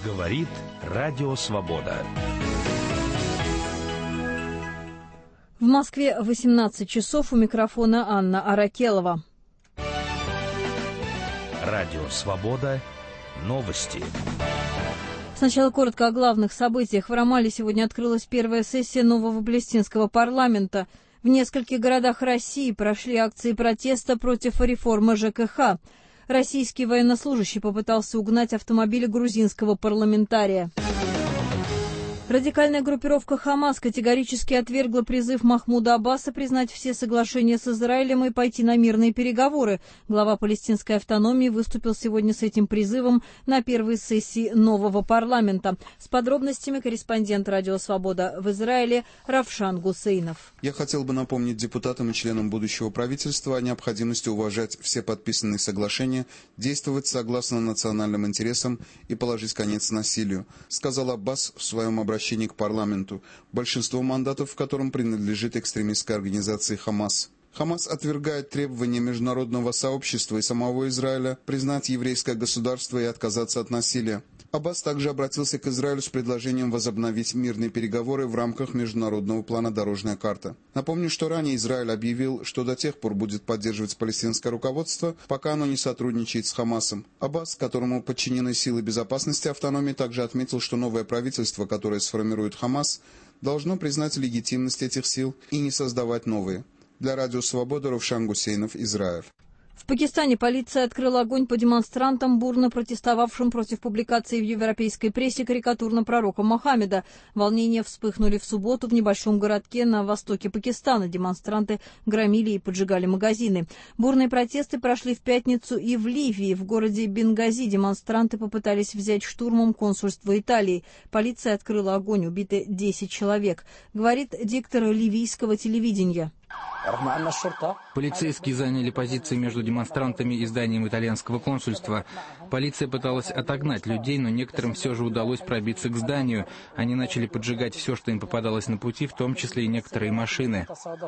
Говорит Радио Свобода. В Москве 18 часов, у микрофона Анна Аракелова. Радио Свобода. Новости. Сначала коротко о главных событиях. В Рамале сегодня открылась первая сессия нового палестинского парламента. В нескольких городах России прошли акции протеста против реформы ЖКХ. Российский военнослужащий попытался угнать автомобиль грузинского парламентария. Радикальная группировка «Хамас» категорически отвергла призыв Махмуда Аббаса признать все соглашения с Израилем и пойти на мирные переговоры. Глава палестинской автономии выступил сегодня с этим призывом на первой сессии нового парламента. С подробностями корреспондент «Радио Свобода» в Израиле Равшан Гусейнов. Я хотел бы напомнить депутатам и членам будущего правительства о необходимости уважать все подписанные соглашения, действовать согласно национальным интересам и положить конец насилию, сказал Аббас в своем обращении к парламенту, большинство мандатов в котором принадлежит экстремистской организации «Хамас». «Хамас» отвергает требования международного сообщества и самого Израиля признать еврейское государство и отказаться от насилия. Аббас также обратился к Израилю с предложением возобновить мирные переговоры в рамках международного плана «Дорожная карта». Напомню, что ранее Израиль объявил, что до тех пор будет поддерживать палестинское руководство, пока оно не сотрудничает с Хамасом. Аббас, которому подчинены силы безопасности автономии, также отметил, что новое правительство, которое сформирует Хамас, должно признать легитимность этих сил и не создавать новые. Для Радио Свобода Равшан Гусейнов, Израиль. В Пакистане полиция открыла огонь по демонстрантам, бурно протестовавшим против публикации в европейской прессе карикатур пророка Мохаммеда. Волнения вспыхнули в субботу в небольшом городке на востоке Пакистана. Демонстранты громили и поджигали магазины. Бурные протесты прошли в пятницу и в Ливии. В городе Бенгази демонстранты попытались взять штурмом консульство Италии. Полиция открыла огонь, убиты 10 человек, говорит диктор ливийского телевидения. Полицейские заняли позиции между демонстрантами и зданием итальянского консульства. Полиция пыталась отогнать людей, но некоторым все же удалось пробиться к зданию. Они начали поджигать все, что им попадалось на пути, в том числе и некоторые машины.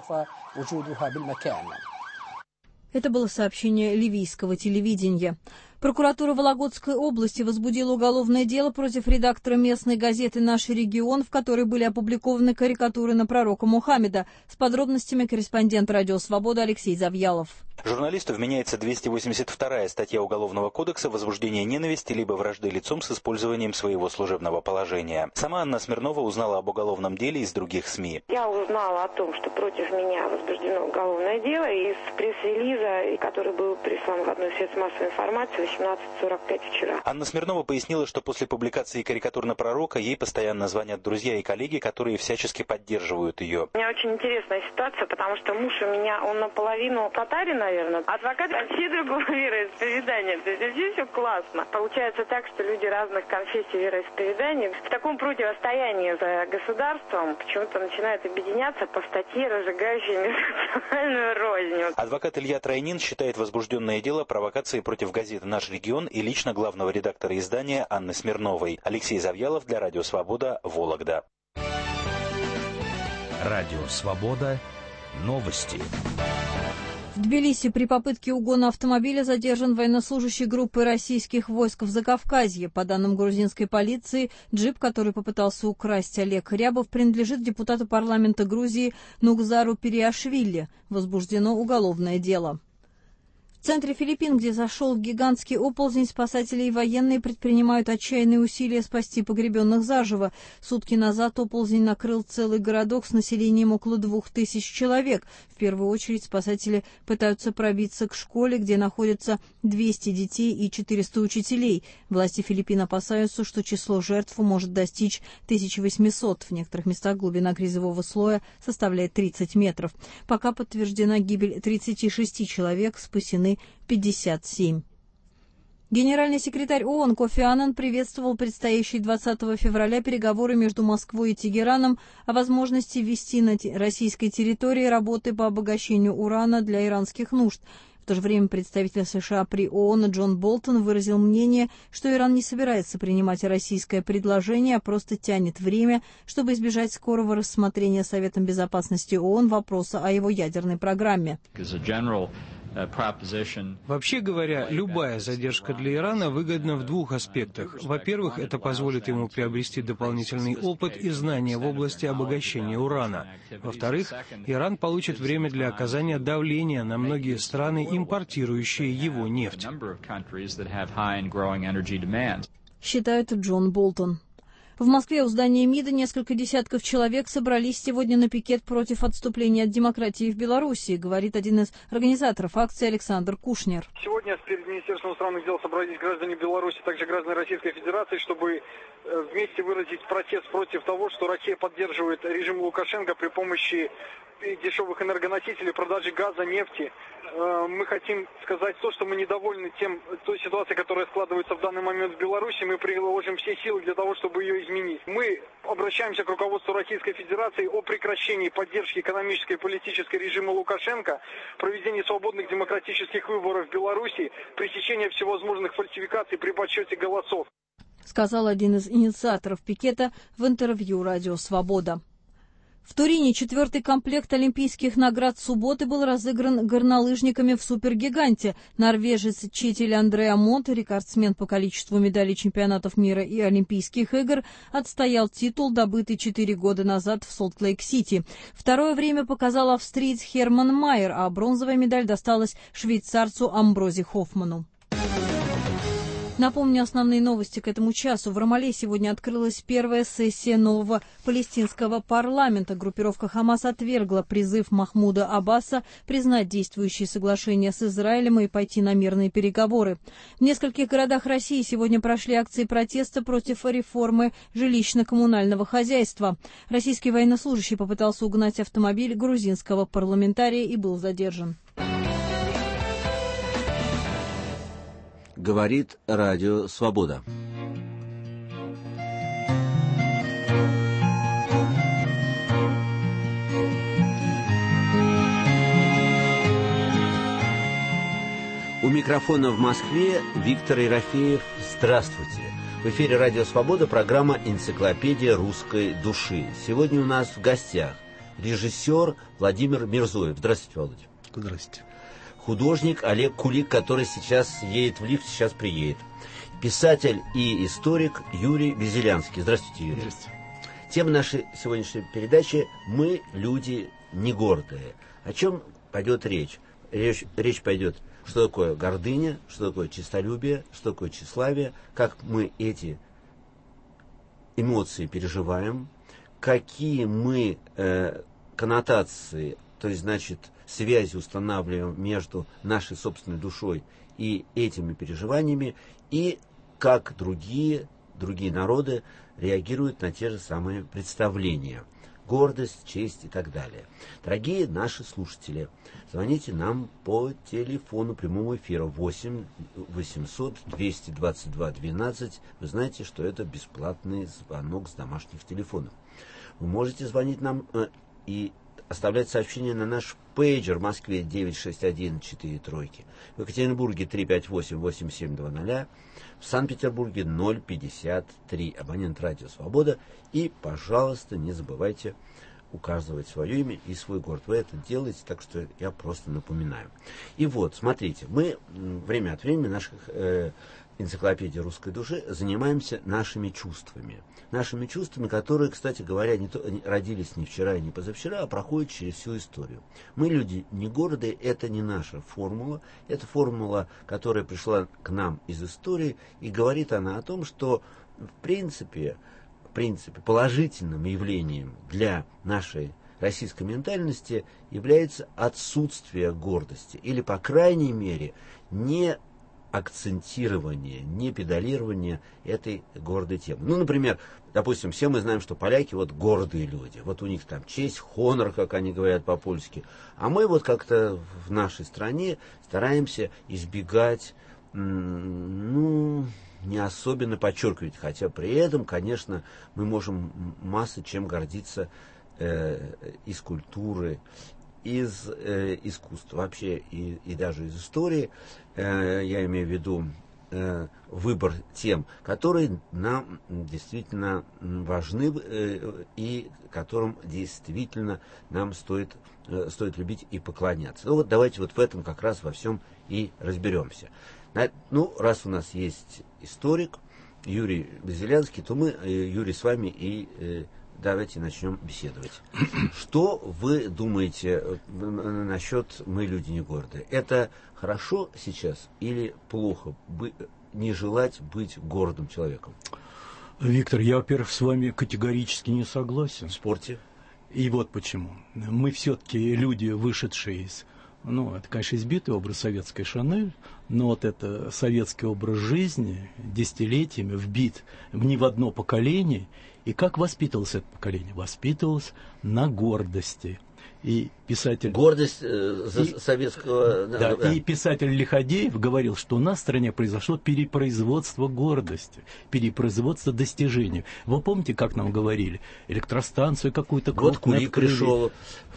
Это было сообщение ливийского телевидения. Прокуратура Вологодской области возбудила уголовное дело против редактора местной газеты «Наш регион», в которой были опубликованы карикатуры на пророка Мухаммеда. С подробностями корреспондент «Радио Свобода» Алексей Завьялов. Журналисту вменяется 282-я статья Уголовного кодекса «Возбуждение ненависти либо вражды лицом с использованием своего служебного положения». Сама Анна Смирнова узнала об уголовном деле из других СМИ. Я узнала о том, что против меня возбуждено уголовное дело из пресс-релиза, который был прислан в одно из средств массовой информации 18:45 вчера. Анна Смирнова пояснила, что после публикации карикатур на пророка ей постоянно звонят друзья и коллеги, которые всячески поддерживают ее. У меня очень интересная ситуация, потому что муж у меня, он наполовину татарин, наверное, адвокат вообще другого вероисповедания. То есть вообще все классно. Получается так, что люди разных конфессий вероисповеданий в таком противостоянии за государством почему-то начинают объединяться по статье, разжигающей межнациональную рознь. Адвокат Илья Тройнин считает возбужденное дело провокацией против газеты «Наш регион» и лично главного редактора издания Анны Смирновой. Алексей Завьялов для Радио Свобода, Вологда. Радио Свобода. Новости. В Тбилиси при попытке угона автомобиля задержан военнослужащий группы российских войск в Закавказье. По данным грузинской полиции, джип, который попытался украсть Олег Рябов, принадлежит депутату парламента Грузии Нугзару Периашвили. Возбуждено уголовное дело. В центре Филиппин, где зашел гигантский оползень, спасатели и военные предпринимают отчаянные усилия спасти погребенных заживо. Сутки назад оползень накрыл целый городок с населением около 2000 человек. В первую очередь спасатели пытаются пробиться к школе, где находятся 200 детей и 400 учителей. Власти Филиппин опасаются, что число жертв может достичь 1800. В некоторых местах глубина грязевого слоя составляет 30 метров. Пока подтверждена гибель 36 человек, спасены 57. Генеральный секретарь ООН Кофи Аннан приветствовал предстоящие 20 февраля переговоры между Москвой и Тегераном о возможности ввести на российской территории работы по обогащению урана для иранских нужд. В то же время представитель США при ООН Джон Болтон выразил мнение, что Иран не собирается принимать российское предложение, а просто тянет время, чтобы избежать скорого рассмотрения Советом Безопасности ООН вопроса о его ядерной программе. Вообще говоря, любая задержка для Ирана выгодна в двух аспектах. Во-первых, это позволит ему приобрести дополнительный опыт и знания в области обогащения урана. Во-вторых, Иран получит время для оказания давления на многие страны, импортирующие его нефть. Считает Джон Болтон. В Москве у здания МИДа несколько десятков человек собрались сегодня на пикет против отступления от демократии в Беларуси, говорит один из организаторов акции Александр Кушнер. Сегодня перед Министерством иностранных дел собрались граждане Беларуси, также граждане Российской Федерации, чтобы вместе выразить протест против того, что Россия поддерживает режим Лукашенко при помощи дешевых энергоносителей, продажи газа, нефти. Мы хотим сказать то, что мы недовольны той ситуацией, которая складывается в данный момент в Беларуси. Мы приложим все силы для того, чтобы ее изменить. Мы обращаемся к руководству Российской Федерации о прекращении поддержки экономической и политической режима Лукашенко, проведении свободных демократических выборов в Беларуси, пресечении всевозможных фальсификаций при подсчете голосов. Сказал один из инициаторов пикета в интервью «Радио Свобода». В Турине 4-й комплект олимпийских наград субботы был разыгран горнолыжниками в супергиганте. Норвежец Четиль Андреа Монт, рекордсмен по количеству медалей чемпионатов мира и Олимпийских игр, отстоял титул, добытый 4 года назад в Солт-Лейк-Сити. Второе время показал австриец Херман Майер, а бронзовая медаль досталась швейцарцу Амбрози Хоффману. Напомню основные новости к этому часу. В Рамале сегодня открылась первая сессия нового палестинского парламента. Группировка «Хамас» отвергла призыв Махмуда Аббаса признать действующие соглашения с Израилем и пойти на мирные переговоры. В нескольких городах России сегодня прошли акции протеста против реформы жилищно-коммунального хозяйства. Российский военнослужащий попытался угнать автомобиль грузинского парламентария и был задержан. Говорит Радио Свобода. У микрофона в Москве Виктор Ерофеев. Здравствуйте. В эфире Радио Свобода, программа «Энциклопедия русской души». Сегодня у нас в гостях режиссер Владимир Мирзоев. Здравствуйте, Володя. Здравствуйте. Художник Олег Кулик, который сейчас едет в лифт, сейчас приедет. Писатель и историк Юрий Безелянский. Здравствуйте, Юрий. Здравствуйте. Тема нашей сегодняшней передачи «Мы люди не гордые». О чем пойдет речь? Речь пойдет, что такое гордыня, что такое честолюбие, что такое тщеславие, как мы эти эмоции переживаем, какие мы коннотации, то есть, значит, связи устанавливаем между нашей собственной душой и этими переживаниями, и как другие народы реагируют на те же самые представления. Гордость, честь и так далее. Дорогие наши слушатели, звоните нам по телефону прямого эфира 8 800 222 12. Вы знаете, что это бесплатный звонок с домашних телефонов. Вы можете звонить нам и оставлять сообщения на наш пейджер в Москве 961-43, в Екатеринбурге 358-8720, в Санкт-Петербурге 053, абонент Радио Свобода. И, пожалуйста, не забывайте указывать свое имя и свой город. Вы это делаете, так что я просто напоминаю. И вот, смотрите, мы время от времени в наших энциклопедии русской души занимаемся нашими чувствами. Нашими чувствами, которые, кстати говоря, родились не вчера и не позавчера, а проходят через всю историю. Мы люди не гордые, это не наша формула. Это формула, которая пришла к нам из истории, и говорит она о том, что в принципе положительным явлением для нашей российской ментальности является отсутствие гордости, или, по крайней мере, не акцентирование, не педалирование этой гордой темы. Ну, например, допустим, все мы знаем, что поляки вот гордые люди. Вот у них там честь, хонор, как они говорят по-польски. А мы вот как-то в нашей стране стараемся избегать, не особенно подчеркивать. Хотя при этом, конечно, мы можем масса чем гордиться из культуры, из искусства вообще и даже из истории. Я имею в виду выбор тем, которые нам действительно важны и которым действительно нам стоит любить и поклоняться. Ну вот давайте вот в этом как раз во всем и разберемся. Ну, раз у нас есть историк Юрий Базилянский, то мы, Юрий, с вами и давайте начнем беседовать. Что вы думаете насчет «мы люди не гордые»? Это хорошо сейчас или плохо не желать быть гордым человеком? Виктор, я, во-первых, с вами категорически не согласен. Спорьте. И вот почему. Мы все-таки люди, вышедшие из... Ну, это, конечно, избитый образ советской Шанель, но вот это советский образ жизни десятилетиями вбит ни в одно поколение. И как воспитывалось это поколение? Воспитывалось на гордости. И писатель... Гордость советского... Да, и писатель Лиходеев говорил, что у нас в стране произошло перепроизводство гордости, перепроизводство достижений. Вы помните, как нам говорили? Электростанцию какую-то... Вот Кулик пришел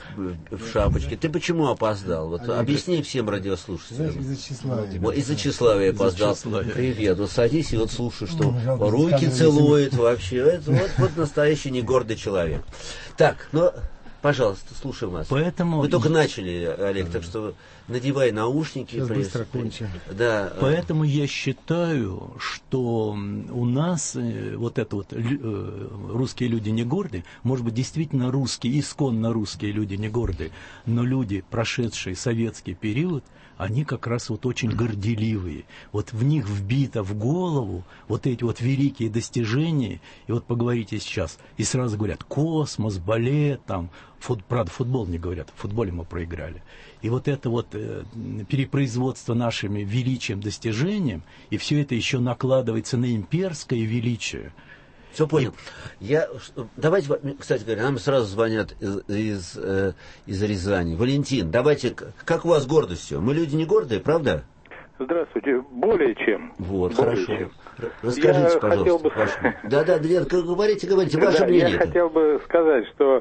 в шапочке. Ты почему опоздал? Вот объясни всем радиослушателям. Из-за тщеславия. Из-за тщеславия опоздал. Привет. Вот садись и вот слушай, что руки целует вообще. Это вот настоящий негордый человек. Так, ну... Пожалуйста, слушаем вас. Поэтому... Вы только начали, Олег, так что надевай наушники. Сейчас быстро кончим. Да. Поэтому я считаю, что у нас вот это вот русские люди не гордые, может быть, действительно русские, исконно русские люди не гордые, но люди, прошедшие советский период, они как раз вот очень горделивые. Вот в них вбито в голову вот эти вот великие достижения. И вот поговорите сейчас, и сразу говорят космос, балет, там, правда, футбол не говорят, в футболе мы проиграли. И вот это вот перепроизводство нашими величием, достижением, и все это еще накладывается на имперское величие. Все понял. Давайте, кстати говоря, нам сразу звонят из Рязани. Валентин, давайте, как у вас с гордостью? Мы люди не гордые, правда? Здравствуйте. Более чем. Вот, более хорошо. чем. Расскажите, пожалуйста. Да, говорите, ваше мнение. Я хотел бы сказать, что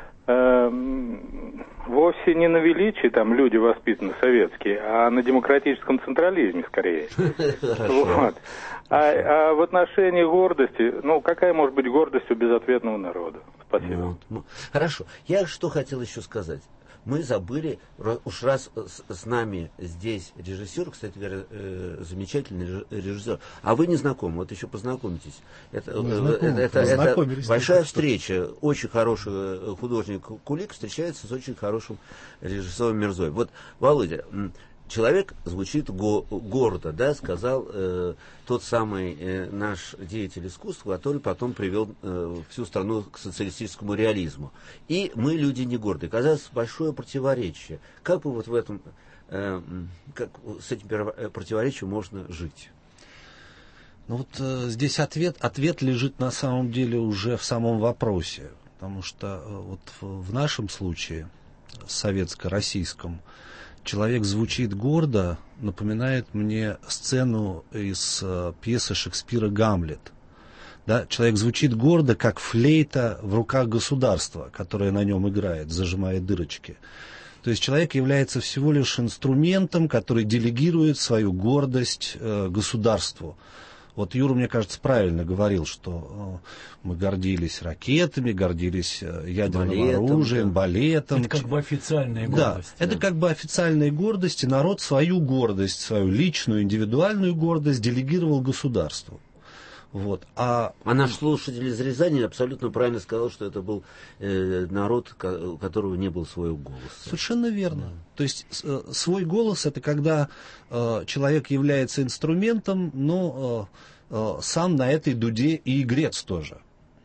вовсе не на величии там люди воспитаны советские, а на демократическом централизме скорее. Вот. А в отношении гордости, ну какая может быть гордость у безответного народа? Спасибо. Хорошо. Я что хотел еще сказать. Мы забыли, уж раз с нами здесь режиссер, кстати говоря, замечательный режиссер, а вы не знакомы, вот еще познакомитесь. Это большая встреча. Очень хороший художник Кулик встречается с очень хорошим режиссером Мирзой. Вот, Володя, человек звучит гордо, да, сказал тот самый наш деятель искусства, который потом привел всю страну к социалистическому реализму. И мы люди не гордые. Казалось, большое противоречие. Как бы вот в этом, как с этим противоречием можно жить? Ну вот здесь ответ лежит на самом деле уже в самом вопросе. Потому что вот в нашем случае, советско-российском, человек звучит гордо, напоминает мне сцену из пьесы Шекспира «Гамлет». Да? Человек звучит гордо, как флейта в руках государства, которое на нем играет, зажимая дырочки. То есть человек является всего лишь инструментом, который делегирует свою гордость государству. Вот Юра, мне кажется, правильно говорил, что мы гордились ракетами, гордились ядерным оружием, балетом. Это как бы официальная гордость. Да, это как бы официальная гордость, и народ свою гордость, свою личную, индивидуальную гордость делегировал государству. Вот. А наш слушатель из Рязани абсолютно правильно сказал, что это был народ, у которого не было своего голоса. Совершенно верно. Да. То есть свой голос — это когда человек является инструментом, но сам на этой дуде и игрец тоже.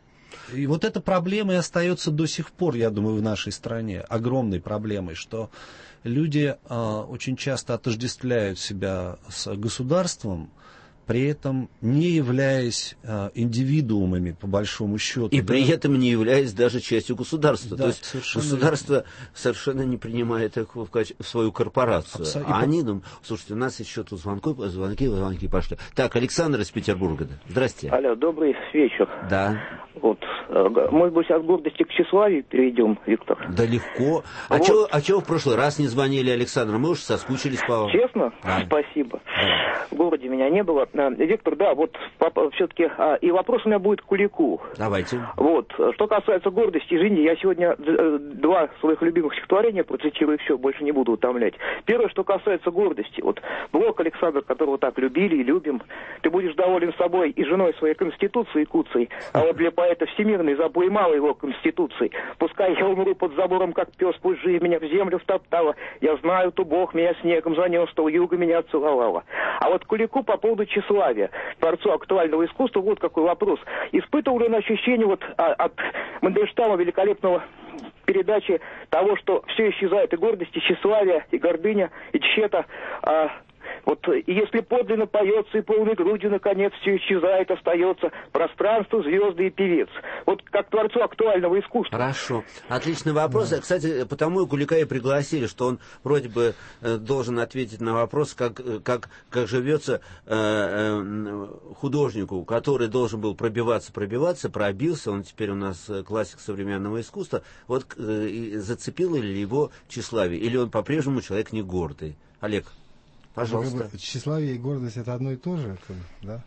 И вот эта проблема и остается до сих пор, я думаю, в нашей стране огромной проблемой, что люди очень часто отождествляют себя с государством, при этом не являясь индивидуумами, по большому счету. И при этом не являясь даже частью государства. Да, то есть государство совершенно не принимает их в свою корпорацию. А они думают, слушайте, у нас еще тут звонки пошли. Так, Александр из Петербурга. Здрасте. Алло, добрый вечер. Да. Вот, может быть, от гордости к тщеславию перейдем, Виктор? Да легко. А чего в прошлый раз не звонили, Александр? Мы уж соскучились по вам. Честно? Да. Спасибо. Да. В городе меня не было. Виктор, да, вот все-таки и вопрос у меня будет к Кулику. Давайте. Вот, что касается гордости, извините, я сегодня два своих любимых стихотворения процитирую, и все, больше не буду утомлять. Первое, что касается гордости, вот Блок Александр, которого так любили и любим, ты будешь доволен собой и женой своей Конституцией куцей, а вот для поэта всемирной забой мало его Конституции. Пускай я умру под забором, как пес, пусть жизнь меня в землю втоптала, я знаю, то Бог меня снегом занес, что юга меня целовала. А вот Кулику по поводу тщеславия, творцу актуального искусства, вот какой вопрос. Испытывал ли он ощущение вот от Мандельштама великолепного передачи того, что все исчезает, и гордость, и тщеславие, и гордыня, и тщета. Вот и если подлинно поется, и полной грудью, наконец, все исчезает, остается пространство, звезды и певец. Вот как творцу актуального искусства. Хорошо. Отличный вопрос. Да. Кстати, потому и Кулика и пригласили, что он вроде бы должен ответить на вопрос, как живется художнику, который должен был пробиваться, пробился, он теперь у нас классик современного искусства. Вот зацепило ли его тщеславие, или он по-прежнему человек не гордый? Олег. Пожалуйста. Тщеславие и гордость — это одно и то же, да?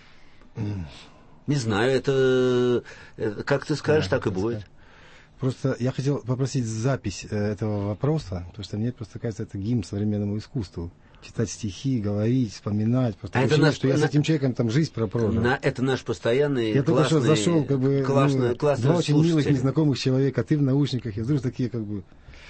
Не знаю, это как ты скажешь, да, так и будет. Просто я хотел попросить запись этого вопроса, потому что мне просто кажется, это гимн современному искусству. Читать стихи, говорить, вспоминать. Просто ощущение, что я с этим человеком там жизнь прожил. Это наш постоянный, я только что зашел, как бы, классный два очень милых незнакомых человека, ты в наушниках, я вдруг такие, как бы...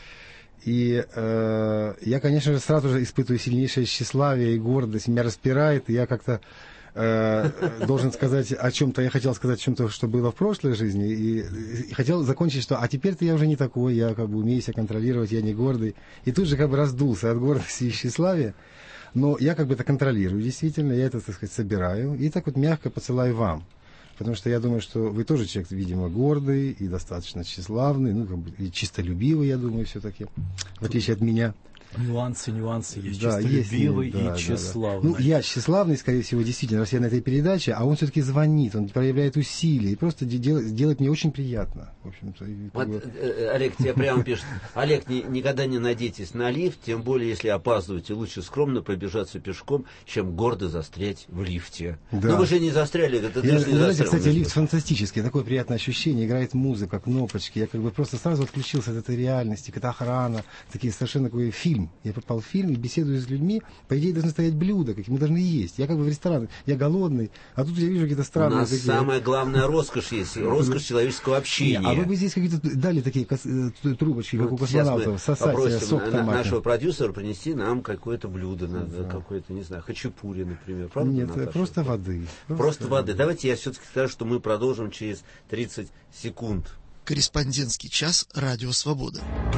И я, конечно же, сразу же испытываю сильнейшее тщеславие и гордость. Меня распирает, и я как-то должен сказать о чем-то. Я хотел сказать о чем-то, что было в прошлой жизни. И хотел закончить, что а теперь-то я уже не такой, я как бы умею себя контролировать, я не гордый. И тут же как бы раздулся от гордости и тщеславия. Но я как бы это контролирую, действительно, я это, так сказать, собираю. И так вот мягко посылаю вам. Потому что я думаю, что вы тоже человек, видимо, гордый и достаточно тщеславный, ну, как бы, и чистолюбивый, я думаю, все-таки, в отличие от меня. Нюансы есть, да, чистолюбивый есть, и тщеславный. Ну, я тщеславный, скорее всего, действительно, раз я на этой передаче, а он все-таки звонит, он проявляет усилия, и просто делает мне очень приятно. В общем-то, вот, Олег тебе прямо пишет: Олег, никогда не надейтесь на лифт, тем более, если опаздываете, лучше скромно пробежаться пешком, чем гордо застрять в лифте. Да. Но вы же не застряли. Знаете, кстати, лифт фантастический, такое приятное ощущение, играет музыка, кнопочки, я как бы просто сразу отключился от этой реальности, какая-то охрана, такие совершенно такой фильм. Я попал в фильм и беседую с людьми, по идее должны стоять блюда, какие мы должны есть. Я как бы в ресторан, я голодный, а тут я вижу какие-то странные... У нас такие... самая главная роскошь есть, роскошь человеческого общения. А вы бы здесь какие-то дали такие трубочки, как у космонавтов, сосать сок томатный. Нашего продюсера принести нам какое-то блюдо, какое-то, не знаю, хачапури, например. Правда, нет, Наташа? Просто воды. Просто воды. Давайте я все-таки скажу, что мы продолжим через 30 секунд. Корреспондентский час «Радио Свобода».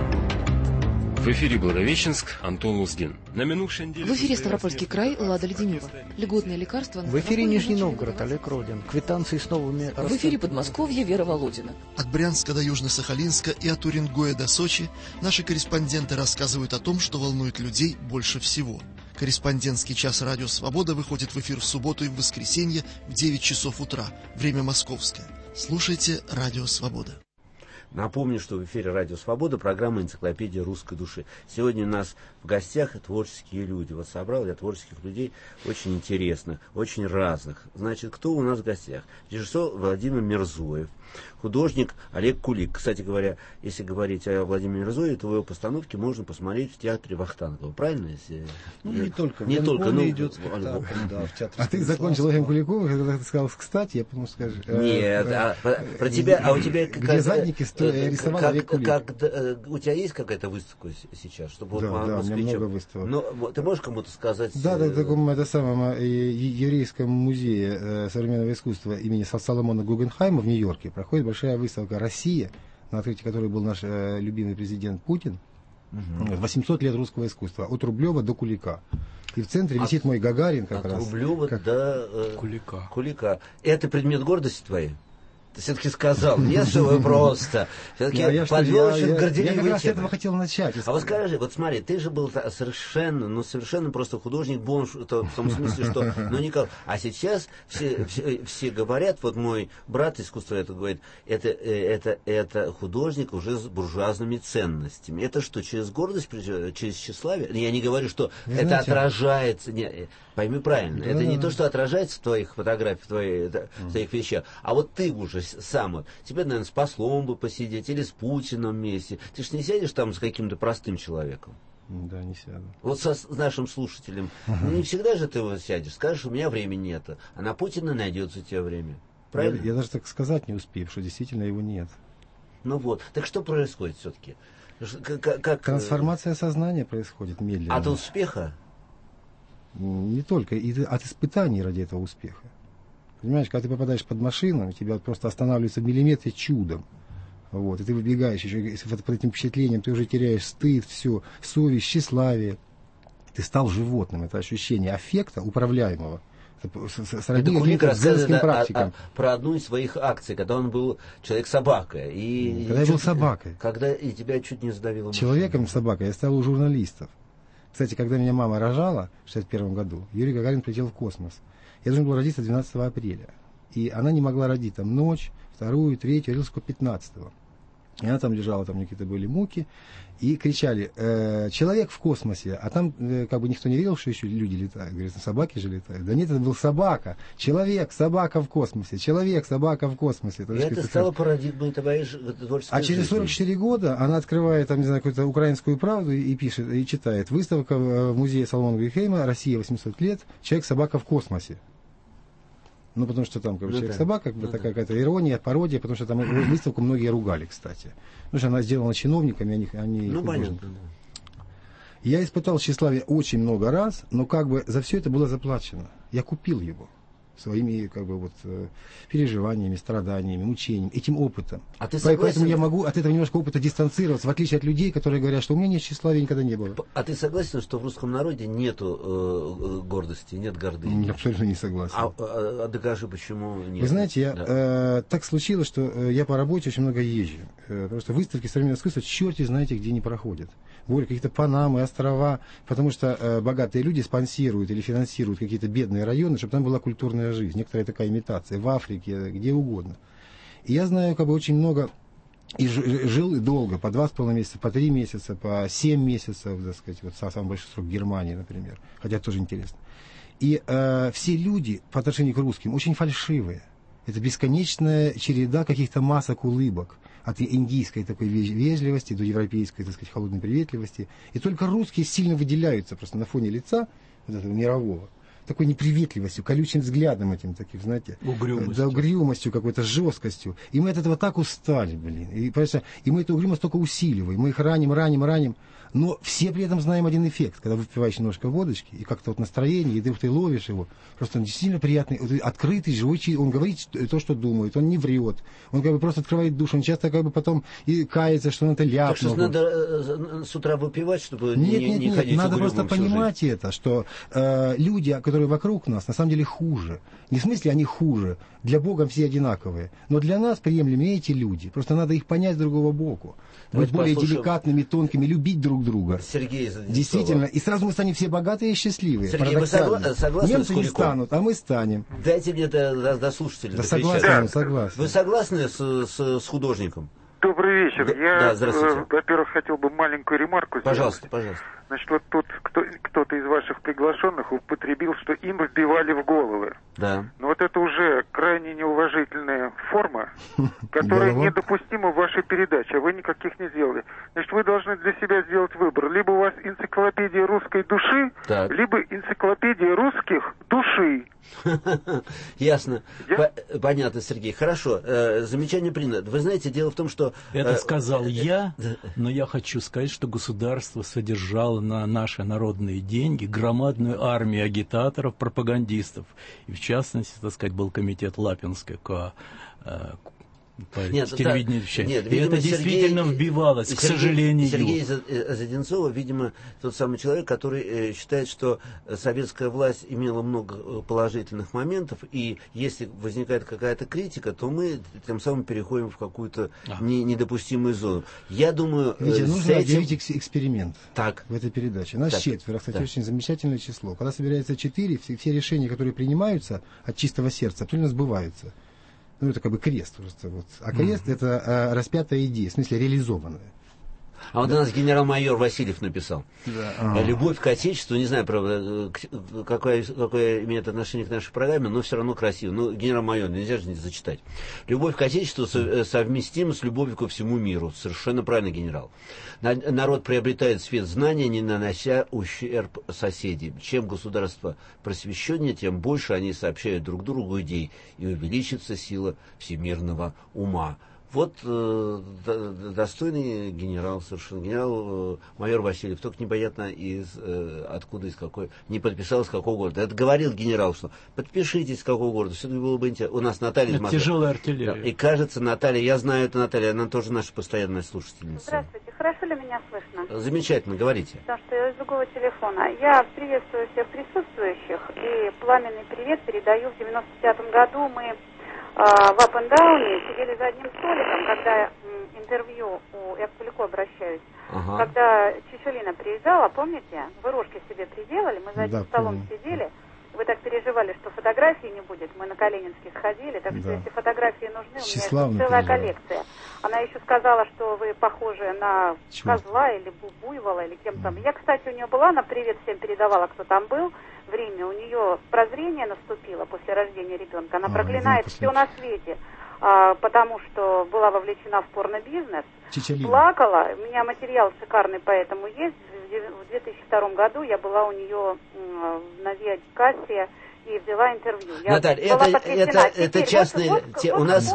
В эфире Благовещенск, Антон Луздин. На минувшей неделе... В эфире Ставропольский край, Лада Леденева. Льготные лекарства... В эфире Нижний Новгород, Олег Родин. Квитанции с новыми... В эфире Подмосковье, Вера Володина. От Брянска до Южно-Сахалинска и от Уренгоя до Сочи наши корреспонденты рассказывают о том, что волнует людей больше всего. Корреспондентский час «Радио Свобода» выходит в эфир в субботу и в воскресенье в 9 часов утра. Время московское. Слушайте «Радио Свобода». Напомню, что в эфире «Радио Свобода» программа «Энциклопедия русской души». Сегодня у нас в гостях творческие люди. Вот собрал я творческих людей очень интересных, очень разных. Значит, кто у нас в гостях? Режиссер Владимир Мирзоев, художник Олег Кулик. Кстати говоря, если говорить о Владимире Мирзоеве, то его постановки можно посмотреть в театре Вахтангова. Правильно? Если... Ну, не только. Не только, но идет спектакль, да, в театре. А ты закончил Олегом Куликовым, когда ты сказал, кстати, я помню, скажешь. Нет, про тебя, а у тебя... Где задники рисовал Олег Кулик. У тебя есть какая-то выставка сейчас? Чтобы да, вот да, у меня много выставок. Но ты можешь кому-то сказать? Да, в таком еврейском музее современного искусства имени Соломона Гугенхайма в Нью-Йорке проходит большая выставка «Россия», на открытии которой был наш любимый президент Путин. 800 лет русского искусства, от Рублева до Кулика. И в центре висит мой Гагарин как раз. От Рублева до Кулика. Это предмет гордости твоей? Ты все-таки сказал, нет, что вы просто. Все-таки подвел очень горделивый. Я как раз с этого хотел начать. А вот скажи, вот смотри, ты же был совершенно просто художник-бомж, в том смысле, что, ну никак. А сейчас все говорят, вот мой брат искусствовед говорит, это художник уже с буржуазными ценностями. Это что, через гордость, через тщеславие? Я не говорю, что это отражается. Пойми правильно, Да, это не да. то, что отражается в твоих фотографиях, в твоих вещах, а вот ты уже сам, вот, тебе, наверное, с послом бы посидеть или с Путиным вместе. Ты ж не сядешь там с каким-то простым человеком. Да, не сяду. Вот с нашим слушателем. Не всегда же ты вот сядешь, скажешь, у меня времени нет, а на Путина найдется у тебя время. Правильно? Я даже так сказать не успею, что действительно его нет. Ну вот, так что происходит все-таки? Как... Трансформация сознания происходит медленно. От успеха? Не только, и от испытаний ради этого успеха. Понимаешь, когда ты попадаешь под машину, тебя просто останавливается в миллиметре чудом. Вот, и ты выбегаешь еще под этим впечатлением, ты уже теряешь стыд, все, совесть, тщеславие. Ты стал животным, это ощущение аффекта управляемого. Кулик рассказывает про одну из своих акций, когда он был человек-собака. Когда я был собакой. Когда и тебя чуть не задавило. Человеком-собакой я стал у журналистов. Кстати, когда меня мама рожала в 1961 году, Юрий Гагарин полетел в космос. Я должен был родиться 12 апреля. И она не могла родить там ночь, вторую, третью, я родился только 15-го. И она там лежала, там какие-то были муки. И кричали, человек в космосе. А там как бы никто не верил, что еще люди летают. Говорят, собаки же летают. Да нет, это был собака. Человек, собака в космосе. Человек, собака в космосе. И это стало парадигмой твоей творческой жизни. Через 44 года она открывает, там, не знаю, какую-то украинскую правду и пишет, и читает. Выставка в музее Соломона Гринхейма, Россия 800 лет, человек-собака в космосе. Ну, потому что там как бы, человек-собака, как бы такая какая-то ирония, пародия, потому что там выставку многие ругали, кстати. Потому что она сделана чиновниками, они понятно, да. Я испытал тщеславие очень много раз, но как бы за все это было заплачено. Я купил его своими как бы вот переживаниями, страданиями, мучениями, этим опытом. А ты согласен? Поэтому я могу от этого немножко опыта дистанцироваться, в отличие от людей, которые говорят, что у меня нет тщеславия, никогда не было. А ты согласен, что в русском народе нету гордости, нет гордыни? Абсолютно не согласен. А докажи, почему нет? Вы знаете, так случилось, что я по работе очень много езжу. Просто выставки современного искусства черти знаете, где не проходят. Более какие-то Панамы, острова, потому что богатые люди спонсируют или финансируют какие-то бедные районы, чтобы там была культурная жизнь, некоторая такая имитация, в Африке, где угодно. И я знаю как бы очень много, и жил долго, по 2,5 месяца, по 3 месяца, по 7 месяцев, так сказать, вот самый большой срок в Германии, например, хотя тоже интересно. И все люди по отношению к русским очень фальшивые. Это бесконечная череда каких-то масок улыбок. От индийской такой вежливости до европейской, так сказать, холодной приветливости. И только русские сильно выделяются просто на фоне лица вот этого мирового. Такой неприветливостью, колючим взглядом этим таким, знаете. Угрюмостью. Да, угрюмостью какой-то, жесткостью. И мы от этого так устали, блин. И мы эту угрюмость только усиливаем. Мы их раним. Но все при этом знаем один эффект. Когда выпиваешь немножко водочки, и как-то вот настроение, и ты ловишь его. Просто он действительно приятный, открытый, живой, он говорит то, что думает, он не врет. Он как бы просто открывает душу. Он часто как бы потом и кается, что он это ляпнул. Так что надо с утра выпивать, чтобы не ходить надо просто понимать это, что люди, которые вокруг нас, на самом деле хуже. Не в смысле они хуже. Для Бога все одинаковые. Но для нас приемлемые эти люди. Просто надо их понять с другого боку. Быть более деликатными, тонкими, любить друг друга. Сергей Заденцова. Действительно. И сразу мы станем все богатые и счастливые. Сергей, вы согласны Немцы с не станут, а мы станем. Дайте мне до слушателей. Да согласен, согласен. Вы согласны с художником? Добрый вечер. Здравствуйте. Во-первых, хотел бы маленькую ремарку сделать. Пожалуйста. Значит, вот тут кто-то из ваших приглашенных употребил, что им вбивали в головы. Да. Но вот это уже крайне неуважительная форма, которая недопустима в вашей передаче, а вы никаких не сделали. Значит, вы должны для себя сделать выбор. Либо у вас энциклопедия русской души, либо энциклопедия русских души. Ясно. Понятно, Сергей. Хорошо. Замечание принято. Вы знаете, дело в том, что... Это сказал я, но я хочу сказать, что государство содержало на наши народные деньги громадную армию агитаторов, пропагандистов. И в частности, так сказать, был комитет Лапинской по телевидению. Нет, и это действительно вбивалось, к сожалению. Сергей Заденцова, видимо, тот самый человек, который считает, что советская власть имела много положительных моментов, и если возникает какая-то критика, то мы тем самым переходим в какую-то недопустимую зону. Я думаю... Видите, нужно объявить эксперимент в этой передаче. Нас 4, кстати, очень замечательное число. Когда собирается 4, все решения, которые принимаются от чистого сердца, абсолютно сбываются. Ну, это как бы крест просто. Вот. А крест это распятая идея, в смысле реализованная. А вот у нас генерал-майор Васильев написал. Да. Любовь к Отечеству, не знаю, правда, какое имеет отношение к нашей программе, но все равно красиво. Ну, генерал-майор, нельзя же не зачитать. Любовь к Отечеству совместима с любовью ко всему миру. Совершенно правильно, генерал. Народ приобретает свет знания, не нанося ущерб соседям. Чем государство просвещеннее, тем больше они сообщают друг другу идей, и увеличится сила всемирного ума. Вот достойный генерал, совершенно генерал-майор Васильев, только непонятно откуда, из какой, не подписал, из какого города. Это говорил генерал, что подпишитесь, из какого города, все-таки было бы интересно. У нас Наталья из Москвы. Тяжелая артиллерия. Да. И кажется, Наталья, я знаю эту Наталью, она тоже наша постоянная слушательница. Здравствуйте, хорошо ли меня слышно? Замечательно, говорите. Потому что я из другого телефона. Я приветствую всех присутствующих и пламенный привет передаю. В 95-м году мы в Up and Down сидели за одним столиком, когда интервью, я к Кулику обращаюсь, когда Чичулина приезжала, помните, вы рожки себе приделали, мы за одним столом сидели, вы так переживали, что фотографий не будет, мы на Калининский сходили, так что если фотографии нужны, у меня есть целая коллекция. Она еще сказала, что вы похожи на козла или буйвола, или кем там. Я, кстати, у нее была, она привет всем передавала, кто там был. В Риме у нее прозрение наступило после рождения ребенка. Она проклинает все на свете, потому что была вовлечена в порно-бизнес. Плакала. У меня материал шикарный поэтому есть. В 2002 году я была у нее на Виа-кассе и взяла интервью. Наталья, это частные... У нас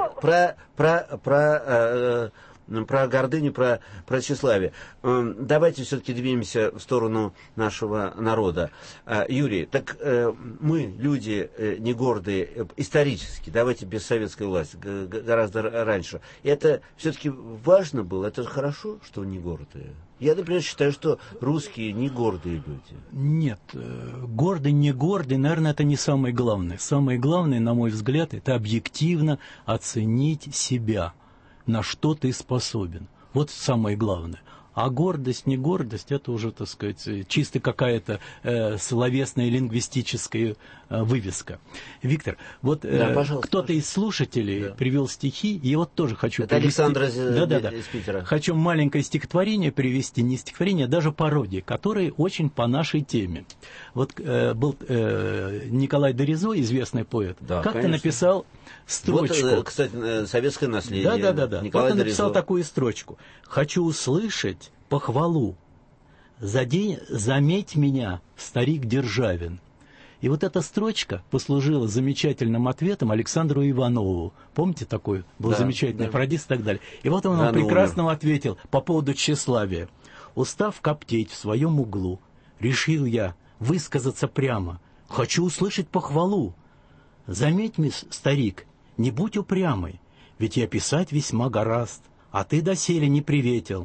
про гордыню, про тщеславие. Давайте все-таки двинемся в сторону нашего народа. Юрий, так мы, люди не гордые, исторически, давайте без советской власти, гораздо раньше. Это все-таки важно было, это хорошо, что не гордые? Я, например, считаю, что русские не гордые люди. Нет, гордый, не гордый, наверное, это не самое главное. Самое главное, на мой взгляд, это объективно оценить себя, на что ты способен. Вот самое главное. А гордость, не гордость, это уже, так сказать, чисто какая-то словесная лингвистическая вывеска. Виктор, вот кто-то из слушателей привел стихи, и вот тоже хочу привести. Это Александр из Питера. Хочу маленькое стихотворение привести, не стихотворение, а даже пародия, которые очень по нашей теме. Вот был Николай Доризо, известный поэт, как-то написал строчку. Вот, кстати, советское наследие. Да. Вот он написал такую строчку. «Хочу услышать похвалу. Заметь меня, старик Державин». И вот эта строчка послужила замечательным ответом Александру Иванову. Помните, такой был замечательный пародист и так далее. И вот он прекрасно ответил по поводу тщеславия. «Устав коптеть в своем углу, решил я высказаться прямо. Хочу услышать похвалу. Заметь, старик, не будь упрямый, ведь я писать весьма горазд, а ты доселе не приветил.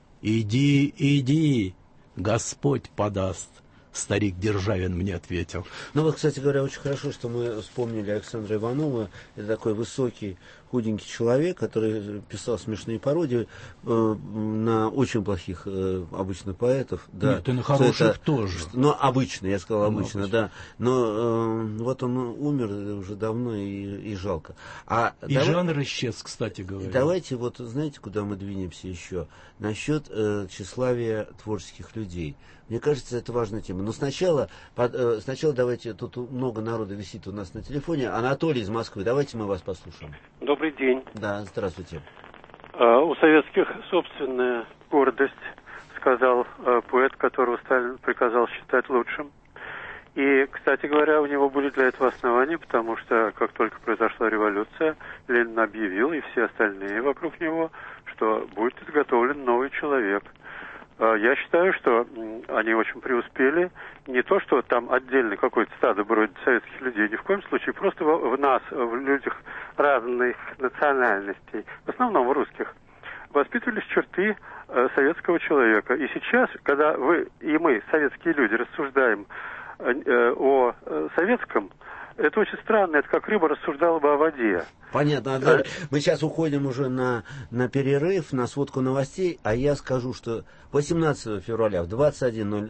Иди, Господь подаст». Старик Державин мне ответил. Ну вот, кстати говоря, очень хорошо, что мы вспомнили Александра Иванова. Это такой высокий, худенький человек, который писал смешные пародии на очень плохих обычно поэтов. Да. Нет, и на хороших тоже. Но обычно, я сказал обычно, да. Но вот он умер уже давно и жалко. Жанр исчез, кстати говоря. Давайте вот, знаете, куда мы двинемся еще? Насчет тщеславия творческих людей. Мне кажется, это важная тема. Но сначала давайте, тут много народа висит у нас на телефоне. Анатолий из Москвы, давайте мы вас послушаем. Добрый день. Да, здравствуйте. У советских собственная гордость, сказал поэт, которого Сталин приказал считать лучшим. И, кстати говоря, у него были для этого основания, потому что как только произошла революция, Ленин объявил, и все остальные вокруг него, что будет изготовлен новый человек. Я считаю, что они очень преуспели. Не то, что там отдельно какое-то стадо бродит советских людей, ни в коем случае. Просто в нас, в людях разных национальностей, в основном в русских, воспитывались черты советского человека. И сейчас, когда вы и мы, советские люди, рассуждаем о советском, это очень странно, это как рыба рассуждала бы о воде. Понятно. Мы сейчас уходим уже на перерыв, на сводку новостей, а я скажу, что 18 февраля в 21:00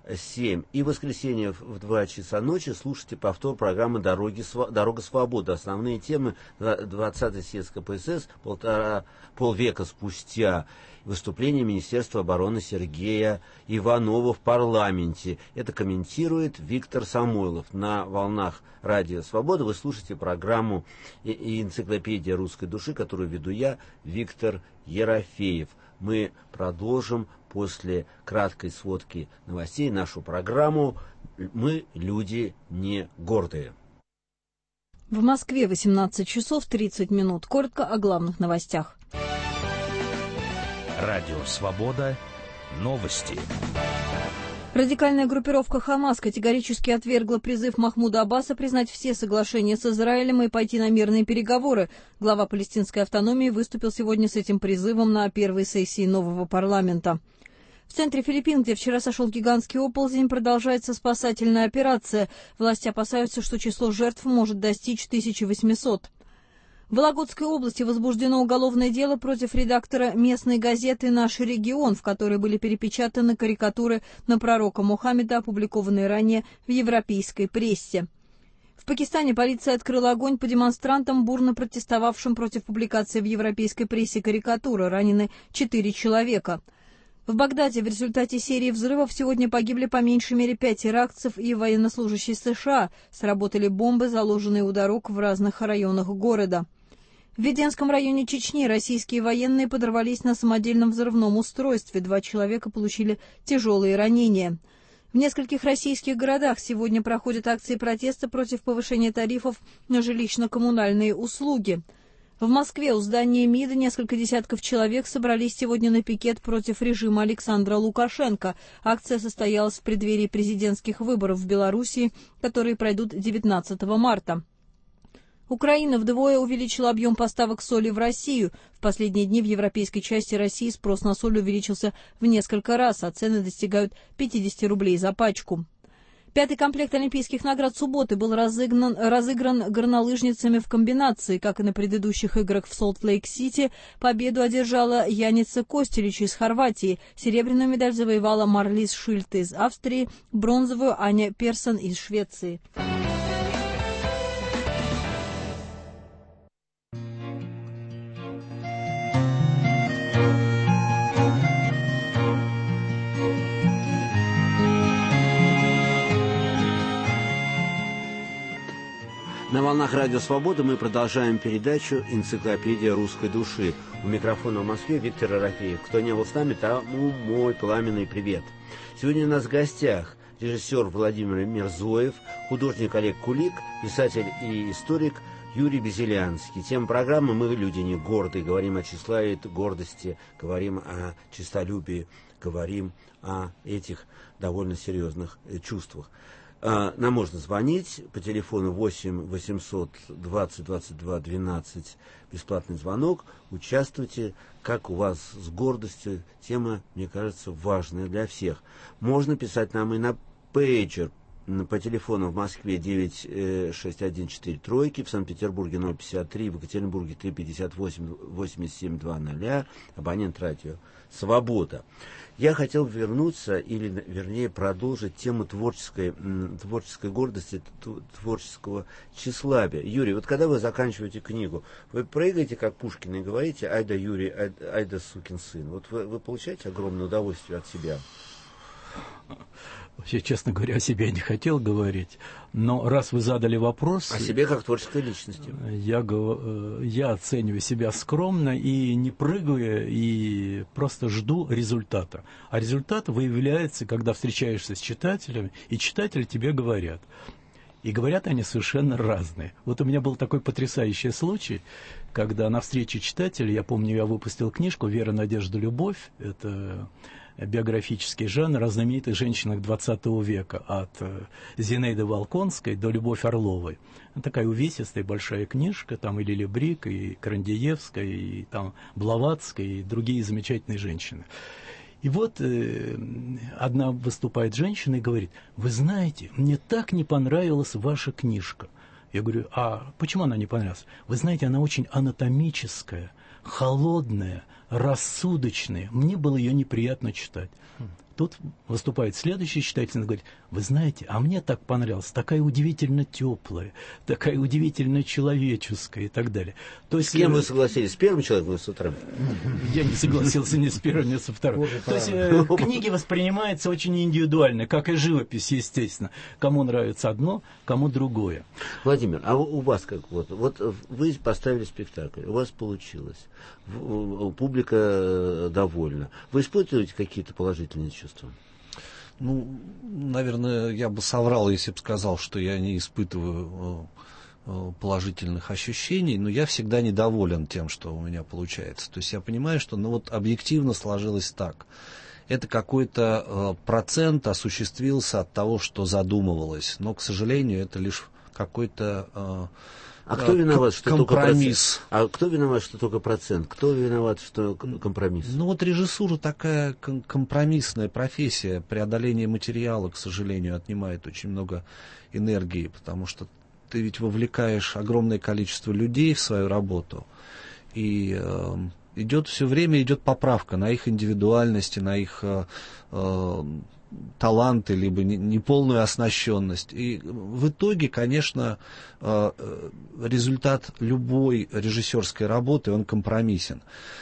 7. И в воскресенье в 2 часа ночи слушайте повтор программы «Дорога свободы». Основные темы 20-й съезд КПСС, полвека спустя. Выступление Министерства обороны Сергея Иванова в парламенте. Это комментирует Виктор Самойлов. На волнах Радио Свобода вы слушаете программу «Энциклопедия русской души», которую веду я, Виктор Ерофеев. Мы продолжим после краткой сводки новостей нашу программу «Мы люди не гордые». В Москве 18 часов 30 минут. Коротко о главных новостях. Радио «Свобода». Новости. Радикальная группировка «Хамас» категорически отвергла призыв Махмуда Аббаса признать все соглашения с Израилем и пойти на мирные переговоры. Глава палестинской автономии выступил сегодня с этим призывом на первой сессии нового парламента. В центре Филиппин, где вчера сошел гигантский оползень, продолжается спасательная операция. Власти опасаются, что число жертв может достичь 1800. В Вологодской области возбуждено уголовное дело против редактора местной газеты «Наш регион», в которой были перепечатаны карикатуры на пророка Мухаммеда, опубликованные ранее в европейской прессе. В Пакистане полиция открыла огонь по демонстрантам, бурно протестовавшим против публикации в европейской прессе карикатуры. Ранены 4 человека. В Багдаде в результате серии взрывов сегодня погибли по меньшей мере 5 иракцев и военнослужащие США. Сработали бомбы, заложенные у дорог в разных районах города. В Веденском районе Чечни российские военные подорвались на самодельном взрывном устройстве. 2 человека получили тяжелые ранения. В нескольких российских городах сегодня проходят акции протеста против повышения тарифов на жилищно-коммунальные услуги. В Москве у здания МИДа несколько десятков человек собрались сегодня на пикет против режима Александра Лукашенко. Акция состоялась в преддверии президентских выборов в Белоруссии, которые пройдут 19 марта. Украина вдвое увеличила объем поставок соли в Россию. В последние дни в европейской части России спрос на соль увеличился в несколько раз, а цены достигают 50 рублей за пачку. 5-й комплект олимпийских наград субботы был разыгран горнолыжницами в комбинации. Как и на предыдущих играх в Солт-Лейк-Сити, победу одержала Яница Костелич из Хорватии. Серебряную медаль завоевала Марлис Шильд из Австрии, бронзовую Аня Персон из Швеции. На волнах Радио Свобода мы продолжаем передачу «Энциклопедия русской души». У микрофона в Москве Виктор Ерофеев. Кто не был с нами, тому мой пламенный привет. Сегодня у нас в гостях режиссер Владимир Мирзоев, художник Олег Кулик, писатель и историк Юрий Безелянский. Тема программы «Мы люди не гордые». Говорим о тщеславии, гордости, говорим о честолюбии, говорим о этих довольно серьезных чувствах. Нам можно звонить по телефону 8 800 20 22 12, бесплатный звонок. Участвуйте, как у вас с гордостью. Тема, мне кажется, важная для всех. Можно писать нам и на пейджер по телефону в Москве 96143, в Санкт-Петербурге 053, в Екатеринбурге 358 8720, абонент радио «Свобода». Я хотел вернуться, или, вернее, продолжить тему творческой гордости, творческого тщеславия. Юрий, вот когда вы заканчиваете книгу, вы прыгаете, как Пушкин, и говорите «Ай да Юрий, ай да сукин сын». Вот вы получаете огромное удовольствие от себя? Вообще, честно говоря, о себе не хотел говорить, но раз вы задали вопрос... О себе как творческой личности. Я оцениваю себя скромно и не прыгаю, и просто жду результата. А результат выявляется, когда встречаешься с читателями, и читатели тебе говорят. И говорят они совершенно разные. Вот у меня был такой потрясающий случай, когда на встрече читателей, я помню, я выпустил книжку «Вера, надежда, любовь». Это биографический жанр о знаменитых женщинах XX века, от Зинаиды Волконской до Любовь Орловой. Такая увесистая большая книжка, там и Лили Брик, и Крандеевская, и там Блаватская, и другие замечательные женщины. И вот одна выступает женщина и говорит: «Вы знаете, мне так не понравилась ваша книжка». Я говорю: «А почему она не понравилась?» «Вы знаете, она очень анатомическая, холодная, рассудочные. Мне было ее неприятно читать. Тут выступает следующий читатель и говорит: вы знаете, а мне так понравилось, такая удивительно теплая, такая удивительно человеческая и так далее. То есть, с кем вы согласились? С первым человеком или с вторым? Я не согласился ни с первым, ни со вторым. То есть книги воспринимаются очень индивидуально, как и живопись, естественно. Кому нравится одно, кому другое. Владимир, а у вас как вот вы поставили спектакль, у вас получилось, публика довольна. Вы испытываете какие-то положительные чувства? Ну, наверное, я бы соврал, если бы сказал, что я не испытываю положительных ощущений, но я всегда недоволен тем, что у меня получается. То есть я понимаю, что объективно сложилось так. Это какой-то процент осуществился от того, что задумывалось. Но, к сожалению, это лишь какой-то кто виноват, что компромисс. Кто виноват, что только процент? Кто виноват, что компромисс? Ну вот режиссура такая компромиссная профессия. Преодоление материала, к сожалению, отнимает очень много энергии, потому что ты ведь вовлекаешь огромное количество людей в свою работу, и все время идет поправка на их индивидуальности, на их таланты, либо неполную оснащенность. И в итоге, конечно, результат любой режиссерской работы, он компромиссен.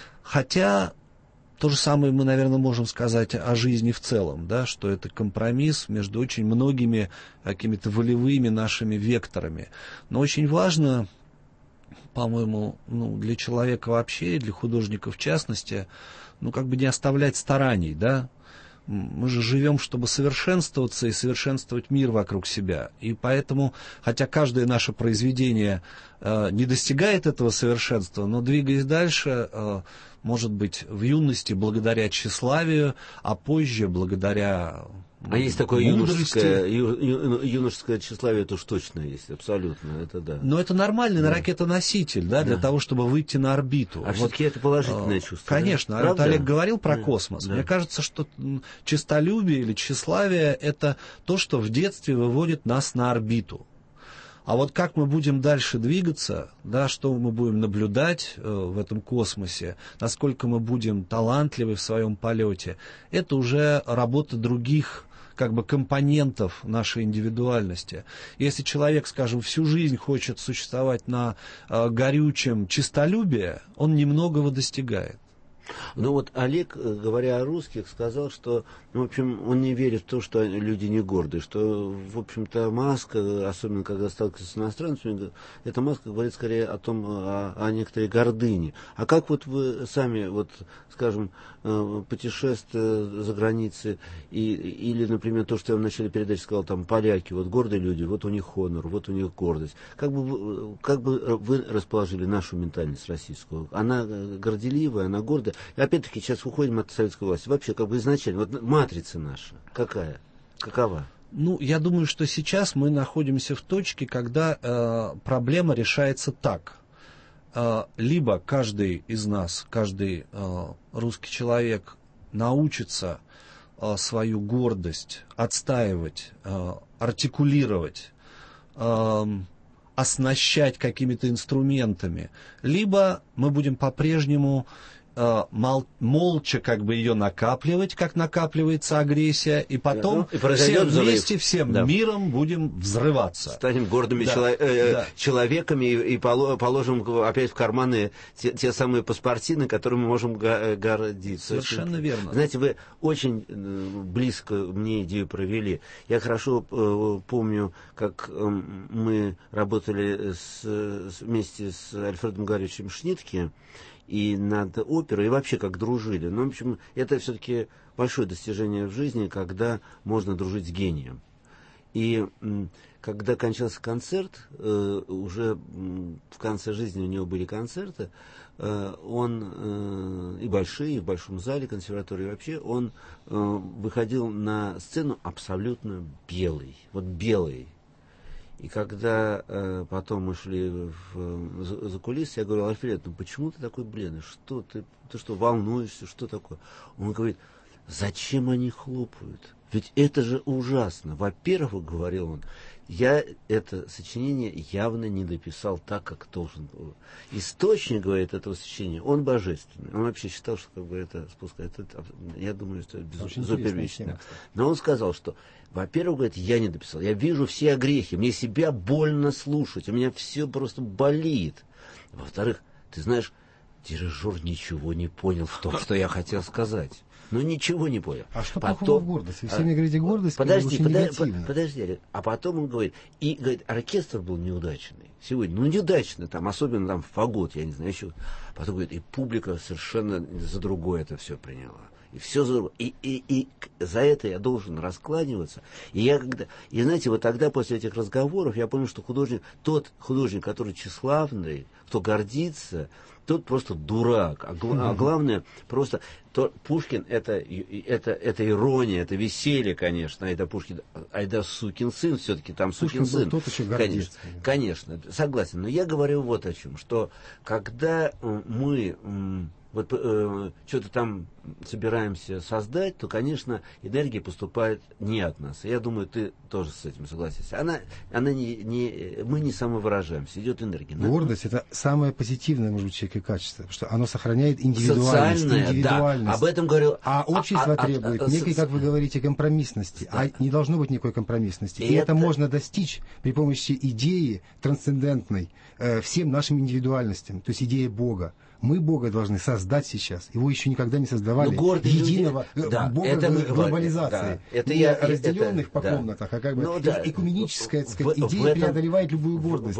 Хотя то же самое мы, наверное, можем сказать о жизни в целом, да, что это компромисс между очень многими какими-то волевыми нашими векторами. Но очень важно, по-моему, для человека вообще, и для художника в частности, не оставлять стараний, да. Мы же живем, чтобы совершенствоваться и совершенствовать мир вокруг себя. И поэтому, хотя каждое наше произведение не достигает этого совершенства, но двигаясь дальше, может быть, в юности благодаря тщеславию, а позже благодаря есть такое мудрости. юношеское тщеславие, это уж точно есть, абсолютно, это да. Но это нормальный ракетоноситель, да, для того, чтобы выйти на орбиту. А все-таки это положительное чувство. Конечно. Да? Олег говорил про космос. Да. Мне кажется, что честолюбие или тщеславие — это то, что в детстве выводит нас на орбиту. А вот как мы будем дальше двигаться, да, что мы будем наблюдать в этом космосе, насколько мы будем талантливы в своем полете, это уже работа других компонентов нашей индивидуальности. Если человек, скажем, всю жизнь хочет существовать на горючем честолюбии, он немногого достигает. Ну вот Олег, говоря о русских, сказал, что, в общем, он не верит в то, что люди не горды, что, в общем-то, маска, особенно когда сталкивается с иностранцами, эта маска говорит скорее о некоторой гордыне. А как вот вы сами, скажем, путешествия за границей, или, например, то, что я в начале передачи сказал, там, поляки, гордые люди, у них хонор, у них гордость. Как бы вы расположили нашу ментальность российскую? Она горделивая, она гордая. И опять-таки сейчас уходим от советской власти. Вообще, изначально, матрица наша какова? Я думаю, что сейчас мы находимся в точке, когда проблема решается так. Либо каждый из нас, каждый русский человек научится свою гордость отстаивать, артикулировать, оснащать какими-то инструментами, либо мы будем по-прежнему молча ее накапливать, как накапливается агрессия, и потом все вместе, всем миром будем взрываться. Станем гордыми человеками и положим опять в карманы те самые паспортины, которыми мы можем гордиться. Совершенно верно. Знаете, вы очень близко мне идею провели. Я хорошо помню, как мы работали вместе с Альфредом Гарриевичем Шнитке и над оперой, и вообще как дружили. В общем, это все-таки большое достижение в жизни, когда можно дружить с гением. И когда кончался концерт, уже в конце жизни у него были концерты, он и большие, и в большом зале консерватории вообще, он выходил на сцену абсолютно белый, белый. И когда потом мы шли за кулисы, я говорю: Альфред, почему ты такой бледный? Что ты что, волнуешься? Что такое? Он говорит: зачем они хлопают? Ведь это же ужасно. Во-первых, говорил он, я это сочинение явно не дописал так, как должен был. Источник, говорит, этого сочинения, он божественный. Он вообще считал, что как бы это спускает. Я думаю, что это безуперечно. Но он сказал, что, во-первых, говорит, я не дописал. Я вижу все огрехи, мне себя больно слушать, у меня все просто болит. Во-вторых, ты знаешь, дирижер ничего не понял в том, что я хотел сказать. Ну, ничего не понял. А что плохого в гордости? Вы все мне говорите гордость, подожди. А потом он говорит, оркестр был неудачный. Сегодня, неудачный, там, особенно там фагот, я не знаю, еще. Потом говорит, и публика совершенно за другое это все приняла. И все за другое. И за это я должен раскланиваться. И знаете, вот тогда, после этих разговоров, я понял, что тот художник, который тщеславный, кто гордится, тот просто дурак. А главное, просто Пушкин это ирония, это веселье, конечно. Это Пушкин, это сукин сын, все-таки там сукин сын. Тот еще гордится. Конечно, согласен. Но я говорю вот о чем, что когда мы что-то там собираемся создать, то, конечно, энергия поступает не от нас. Я думаю, ты тоже с этим согласишься. Мы не самовыражаемся, идет энергия. Гордость — это самое позитивное, может быть, человека качество, потому что оно сохраняет индивидуальность. Да, об этом говорил. А общество требует некой, как вы говорите, компромиссности. Да. А не должно быть никакой компромиссности. И это можно достичь при помощи идеи трансцендентной всем нашим индивидуальностям, то есть идеи Бога. Мы Бога должны создать сейчас. Его еще никогда не создавали. Единого Бога глобализации. Да, не разделенных по комнатах, а как бы экуменическая, так сказать, идея преодолевает любую гордость.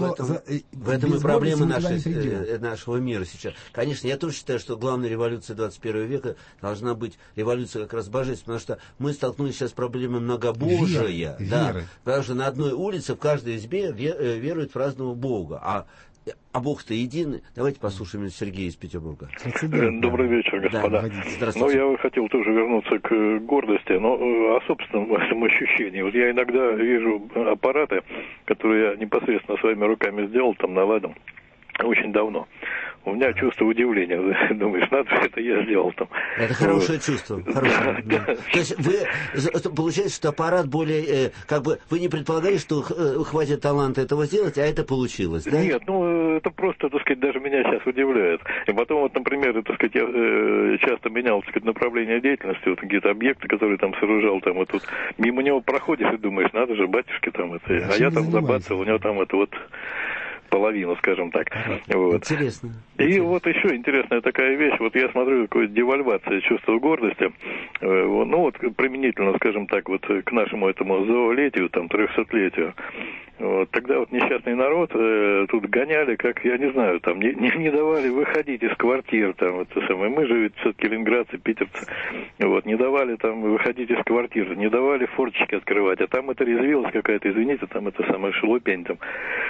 В этом и проблема нашего мира сейчас. Конечно, я тоже считаю, что главная революция 21 века должна быть революция как раз божественная, потому что мы столкнулись сейчас с проблемой многобожия. Веры. Потому что на одной улице в каждой избе веруют в разного Бога. А Бог-то единый. Давайте послушаем Сергея из Петербурга. Добрый вечер, господа. Здравствуйте. Я хотел тоже вернуться к гордости, но о собственном ощущении. Вот я иногда вижу аппараты, которые я непосредственно своими руками сделал, там наладил, очень давно. У меня чувство удивления. Думаешь, надо, это я сделал там. Это хорошее чувство. То есть получается, что аппарат более, вы не предполагали, что хватит таланта этого сделать, а это получилось, да? Нет, это просто, так сказать, даже меня сейчас удивляет. И потом, я часто менял, так сказать, направление деятельности, какие-то объекты, которые там сооружал, там, тут мимо него проходишь и думаешь, надо же, батюшки там, а я там забацал, у него там половину, скажем так. Интересно. И вот еще интересная такая вещь. Вот я смотрю, какая-то девальвация чувства гордости. Применительно, скажем так, к нашему этому зоолетию, 300-летию. Тогда несчастный народ тут гоняли, как, я не знаю, там не давали выходить из квартир, мы же ведь все-таки ленинградцы, питерцы, не давали там выходить из квартир, не давали форточки открывать, а там это резвилась какая-то, извините, там шелупень там.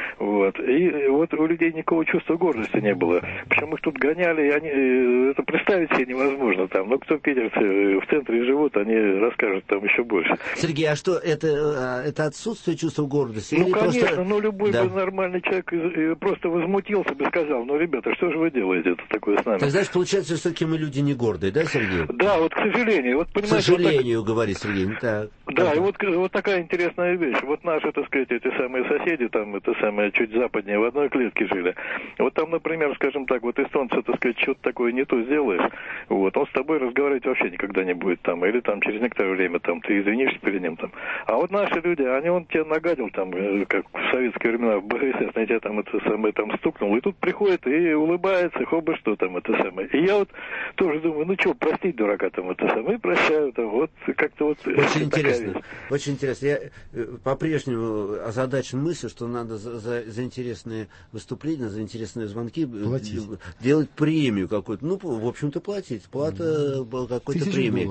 И у людей никакого чувства гордости не было. Причем их тут гоняли, и это представить себе невозможно там. Кто питерцы в центре живут, они расскажут там еще больше. Сергей, а что, это отсутствие чувства гордости? Конечно, любой бы нормальный человек просто возмутился бы, сказал, ребята, что же вы делаете это такое с нами? Так, значит, получается, что все-таки мы люди не гордые, да, Сергей? Да, к сожалению. К сожалению, говорит Сергей, так. Да, и такая интересная вещь. Наши, так сказать, эти самые соседи, чуть западнее, в одной клетке жили. Там, например, скажем так, эстонцы, так сказать, что-то такое не то сделаешь, он с тобой разговаривать вообще никогда не будет или через некоторое время ты извинишься перед ним А наши люди, он тебе нагадил как в советские времена, в БХСС, на тебя стукнул, и тут приходит и улыбается, хоба, что И я тоже думаю, простить дурака и прощаю, как-то Очень интересно, очень интересно. Я по-прежнему озадачен мыслью, что надо за интересные выступления, за интересные звонки делать премию какую-то. В общем-то, платить. Плата какой-то премии.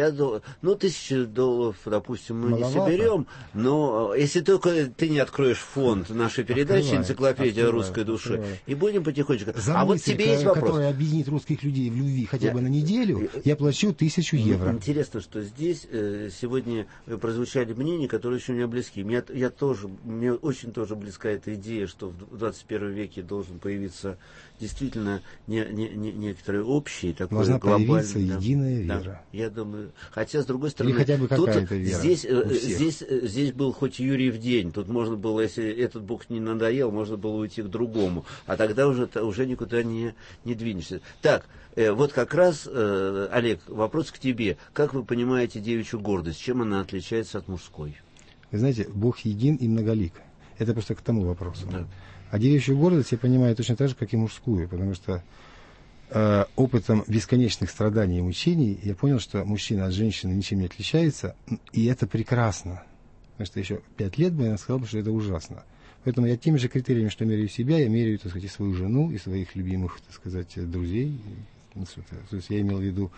$1000, допустим, мы не соберем, но если только ты не откроешь фонд нашей передачи «Энциклопедия русской души», и будем потихонечку. За мысль, тебе есть вопрос, которая объединит русских людей в любви хотя бы на неделю, я плачу 1000 евро. Интересно, что здесь сегодня прозвучали мнения, которые очень мне близки. Мне очень тоже близка эта идея, что в 21 веке должен появиться действительно некоторые общие, такой должна глобальный, появиться единая вера. Да, я думаю. Хотя, с другой стороны, или хотя бы какая-то вера. Здесь был хоть Юрьев день. Тут можно было, если этот Бог не надоел, можно было уйти к другому. А тогда уже никуда не двинешься. Так, вот как раз, Олег, вопрос к тебе. Как вы понимаете девичью гордость? Чем она отличается от мужской? Вы знаете, Бог един и многолик. Это просто к тому вопросу. Да. А девичью гордость я понимаю точно так же, как и мужскую, потому что опытом бесконечных страданий и мучений я понял, что мужчина от женщины ничем не отличается, и это прекрасно. Потому что еще 5 лет бы я сказал, что это ужасно. Поэтому я теми же критериями, что меряю себя, я меряю, так сказать, и свою жену, и своих любимых, так сказать, друзей. То есть я имел в виду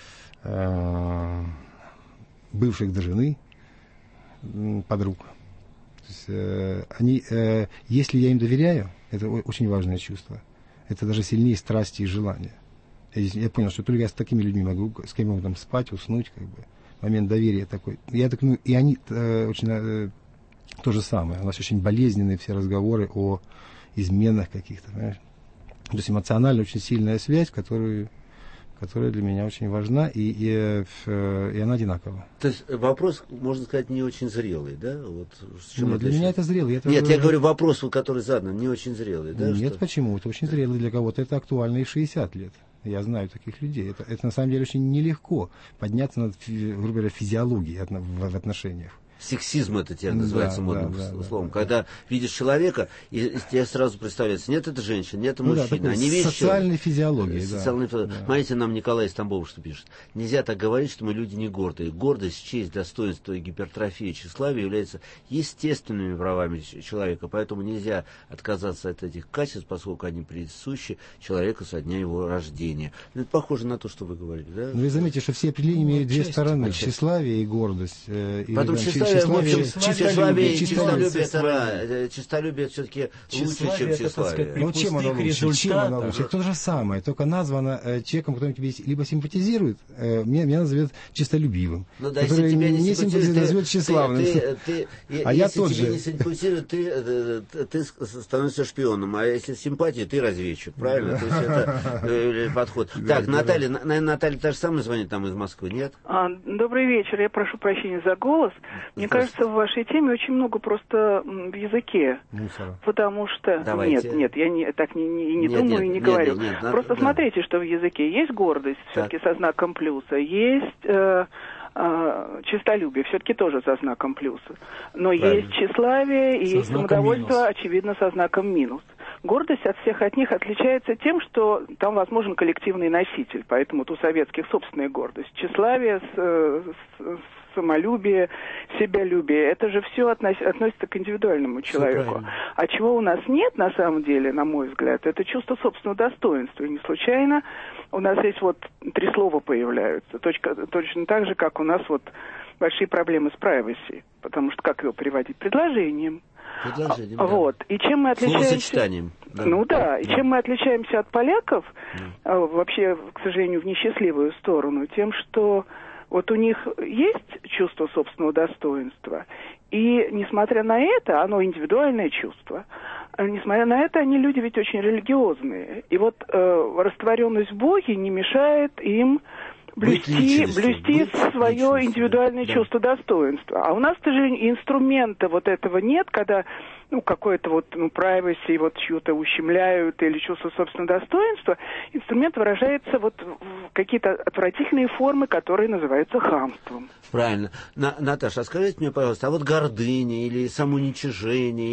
бывших до жены, подруг. То есть, если я им доверяю, это очень важное чувство. Это даже сильнее страсти и желания. Я понял, что только я с такими людьми могу, с кем могу там спать, уснуть, как бы. Момент доверия такой. И они очень то же самое. У нас очень болезненные все разговоры о изменах каких-то, понимаешь? То есть эмоционально очень сильная связь, которая для меня очень важна, и она одинакова. То есть вопрос, можно сказать, не очень зрелый, да? Вот, нет, для меня это зрелый. Нет, я говорю, вопрос, который задан, не очень зрелый, да? Нет, почему? Это очень зрелый для кого-то. Это актуально и в 60 лет. Я знаю таких людей. Это на самом деле очень нелегко подняться над, грубо говоря, физиологией в отношениях. Сексизм это теперь называется модным словом. Когда видишь человека, и тебе сразу представляется, нет, это женщина, нет, это мужчина. Они видят социальной физиологией. Смотрите, нам Николай из Тамбова что пишет. Нельзя так говорить, что мы люди не гордые. Гордость, честь, достоинство и гипертрофия тщеславия являются естественными правами человека. Поэтому нельзя отказаться от этих качеств, поскольку они присущи человеку со дня его рождения. Это похоже на то, что вы говорили, да? Вы заметите, что все определения имеют две стороны. Тщеславие и гордость. Потом честолюбие все-таки лучше, чем тщеславие. Ну, чем оно лучше? То же самое, только названо человеком, который тебе либо симпатизирует, меня назовет честолюбивым, который не симпатизирует, назовет тщеславным. А я тот же. Если тебе не симпатизирует, ты становишься шпионом, а если симпатия, ты разведчик, правильно? То есть это подход. Так, Наталья, наверное, Наталья та же самая звонит там из Москвы, нет? Добрый вечер, я прошу прощения за голос. Мне кажется, в вашей теме очень много просто в языке. Мусора. Потому что... Давайте. Нет, я так не думаю и не говорю. Просто смотрите, что в языке есть гордость, все-таки со знаком плюса, есть... честолюбие, все-таки тоже со знаком плюса. Но есть тщеславие и есть самодовольство, очевидно, со знаком минус. Гордость от них отличается тем, что там возможен коллективный носитель, поэтому у советских собственная гордость. Тщеславие, самолюбие, себялюбие, это же все относится к индивидуальному человеку. А чего у нас нет, на самом деле, на мой взгляд, это чувство собственного достоинства. И не случайно у нас здесь 3 слова появляются. Точно так же, как у нас большие проблемы с privacy. Потому что как его переводить? Предложением. И чем мы отличаемся... Словосочетанием. Да. Ну да, и чем мы отличаемся от поляков, вообще, к сожалению, в несчастливую сторону, тем, что у них есть чувство собственного достоинства, и, несмотря на это, оно индивидуальное чувство, несмотря на это, они люди ведь очень религиозные. И растворенность в Боге не мешает им блюсти свое индивидуальное чувство достоинства. А у нас, к сожалению, инструмента этого нет, когда какое-то privacy чью-то ущемляют или чувство собственного достоинства. Инструмент выражается в какие-то отвратительные формы, которые называются хамством. Правильно. Наташа, а скажите мне, пожалуйста, а гордыня или самоуничижение,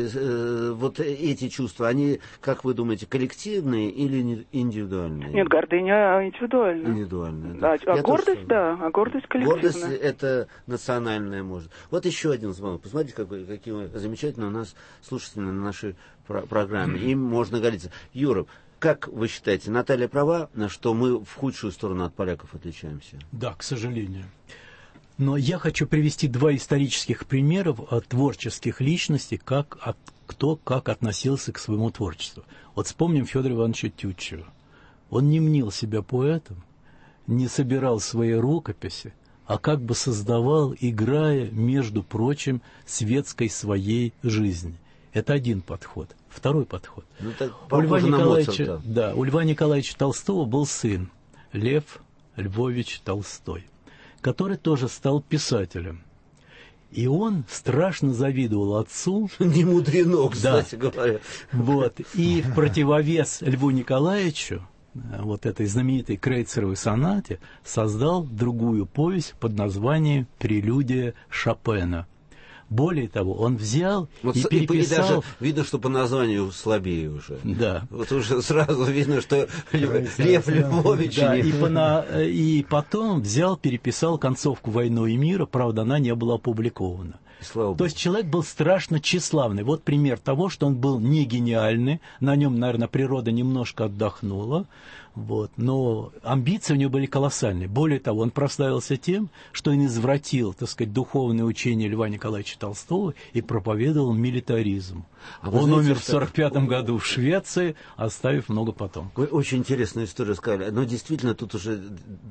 или эти чувства, они, как вы думаете, коллективные или индивидуальные? Нет, гордыня индивидуальная. Индивидуальная, да. А гордость, а гордость коллективная. Гордость это национальная, может. Еще один звонок. Посмотрите, какие замечательные у нас слушатели на нашей программе. Им можно гордиться. Юра, как вы считаете, Наталья права, что мы в худшую сторону от поляков отличаемся? Да, к сожалению. Но я хочу привести 2 исторических примера от творческих личностей, кто как относился к своему творчеству. Вспомним Федора Ивановича Тютчева. Он не мнил себя поэтом, не собирал свои рукописи, а как бы создавал, играя, между прочим, светской своей жизни. Это один подход. Второй подход. Ну, так у Льва Николаевича Толстого был сын Лев Львович Толстой, который тоже стал писателем. И он страшно завидовал отцу. Не мудрено, кстати говоря. Вот. И в противовес Льву Николаевичу, вот этой знаменитой Крейцеровой сонате, создал другую повесть под названием «Прелюдия Шопена». Более того, он взял и переписал... И даже видно, что по названию слабее уже. Да. Вот уже сразу видно, что Лев Львович... Да, и потом взял, переписал концовку «Войны и мира», правда, она не была опубликована. То есть человек был страшно тщеславный. Вот пример того, что он был не гениальный, на нем, наверное, природа немножко отдохнула, вот, но амбиции у него были колоссальные. Более того, он прославился тем, что он извратил, так сказать, духовное учение Льва Николаевича Толстого и проповедовал милитаризм. Он умер в 1945 году в Швеции, оставив много потомков. Вы очень интересную историю сказали. Но действительно, тут уже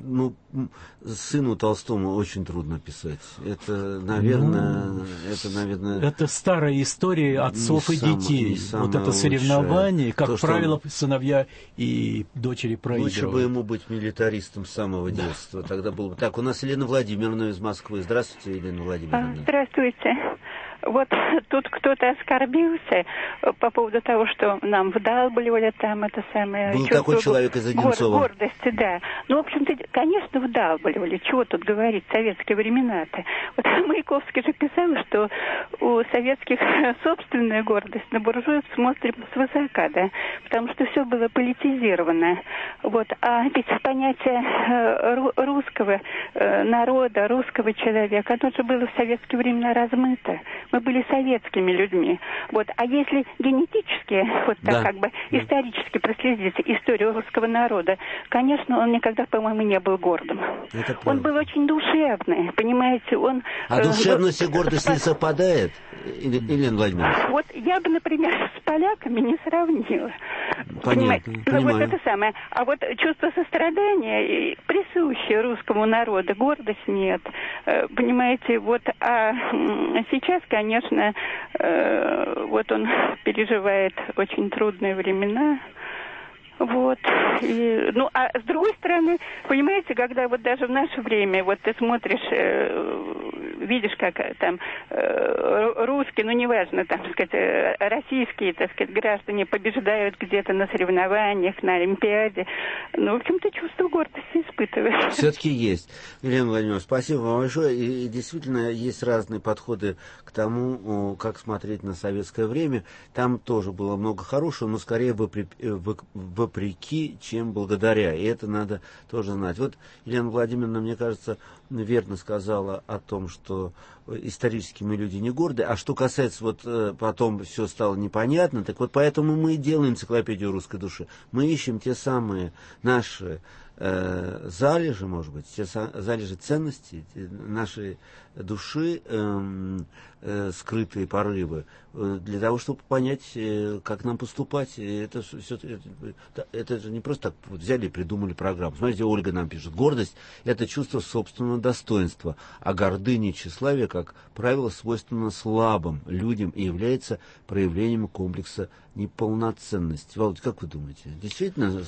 сыну Толстому очень трудно писать. Это, наверное... Это старая история отцов и детей. Вот это соревнование, как правило, сыновья и дочери проигрывают. Лучше бы ему быть милитаристом с самого детства. Тогда было бы... Так, у нас Елена Владимировна из Москвы. Здравствуйте, Елена Владимировна. Здравствуйте. Вот тут кто-то оскорбился по поводу того, что нам вдалбливали там это самое... Был такой человек из Одинцова. Гордости, да. Ну, в общем-то, конечно, вдалбливали. Чего тут говорить, советские времена-то. Вот Маяковский же писал, что у советских собственная гордость, на буржуев смотрим свысока, да, потому что все было политизировано. Вот. А ведь понятие русского народа, русского человека, оно же было в советские времена размыто. Мы были советскими людьми. Вот. А если генетически, вот так как бы исторически проследить историю русского народа, конечно, он никогда, по-моему, не был гордым. Он был очень душевный, понимаете, он... А душевность и гордость не совпадает, Елена Владимировна? Вот я бы, например, с поляками не сравнила. Понятно, понимаю. Вот это самое. А вот чувство сострадания присущее русскому народу, гордость нет. Понимаете, вот, а сейчас, конечно, вот он переживает очень трудные времена. Вот. И, ну, а с другой стороны, понимаете, когда вот даже в наше время, вот ты смотришь, видишь, как там русские, ну, неважно, там, так сказать, российские, так сказать, граждане побеждают где-то на соревнованиях, на Олимпиаде. Ну, в общем-то, чувство гордости испытываешь. Все-таки есть. Елена Владимировна, спасибо вам большое. И действительно, есть разные подходы к тому, как смотреть на советское время. Там тоже было много хорошего, но скорее вопреки, чем благодаря. И это надо тоже знать. Вот Елена Владимировна, мне кажется, верно сказала о том, что исторически мы люди не горды. А что касается, вот потом все стало непонятно, так вот поэтому мы и делаем энциклопедию русской души. Мы ищем те самые наши залежи, может быть, те залежи ценностей, нашей души, скрытые порывы, для того, чтобы понять, как нам поступать. Это же не просто так вот взяли и придумали программу. Смотрите, Ольга нам пишет: гордость – это чувство собственного достоинства, а гордыня и тщеславие, как правило, свойственно слабым людям и является проявлением комплекса неполноценности. Володь, как вы думаете, действительно...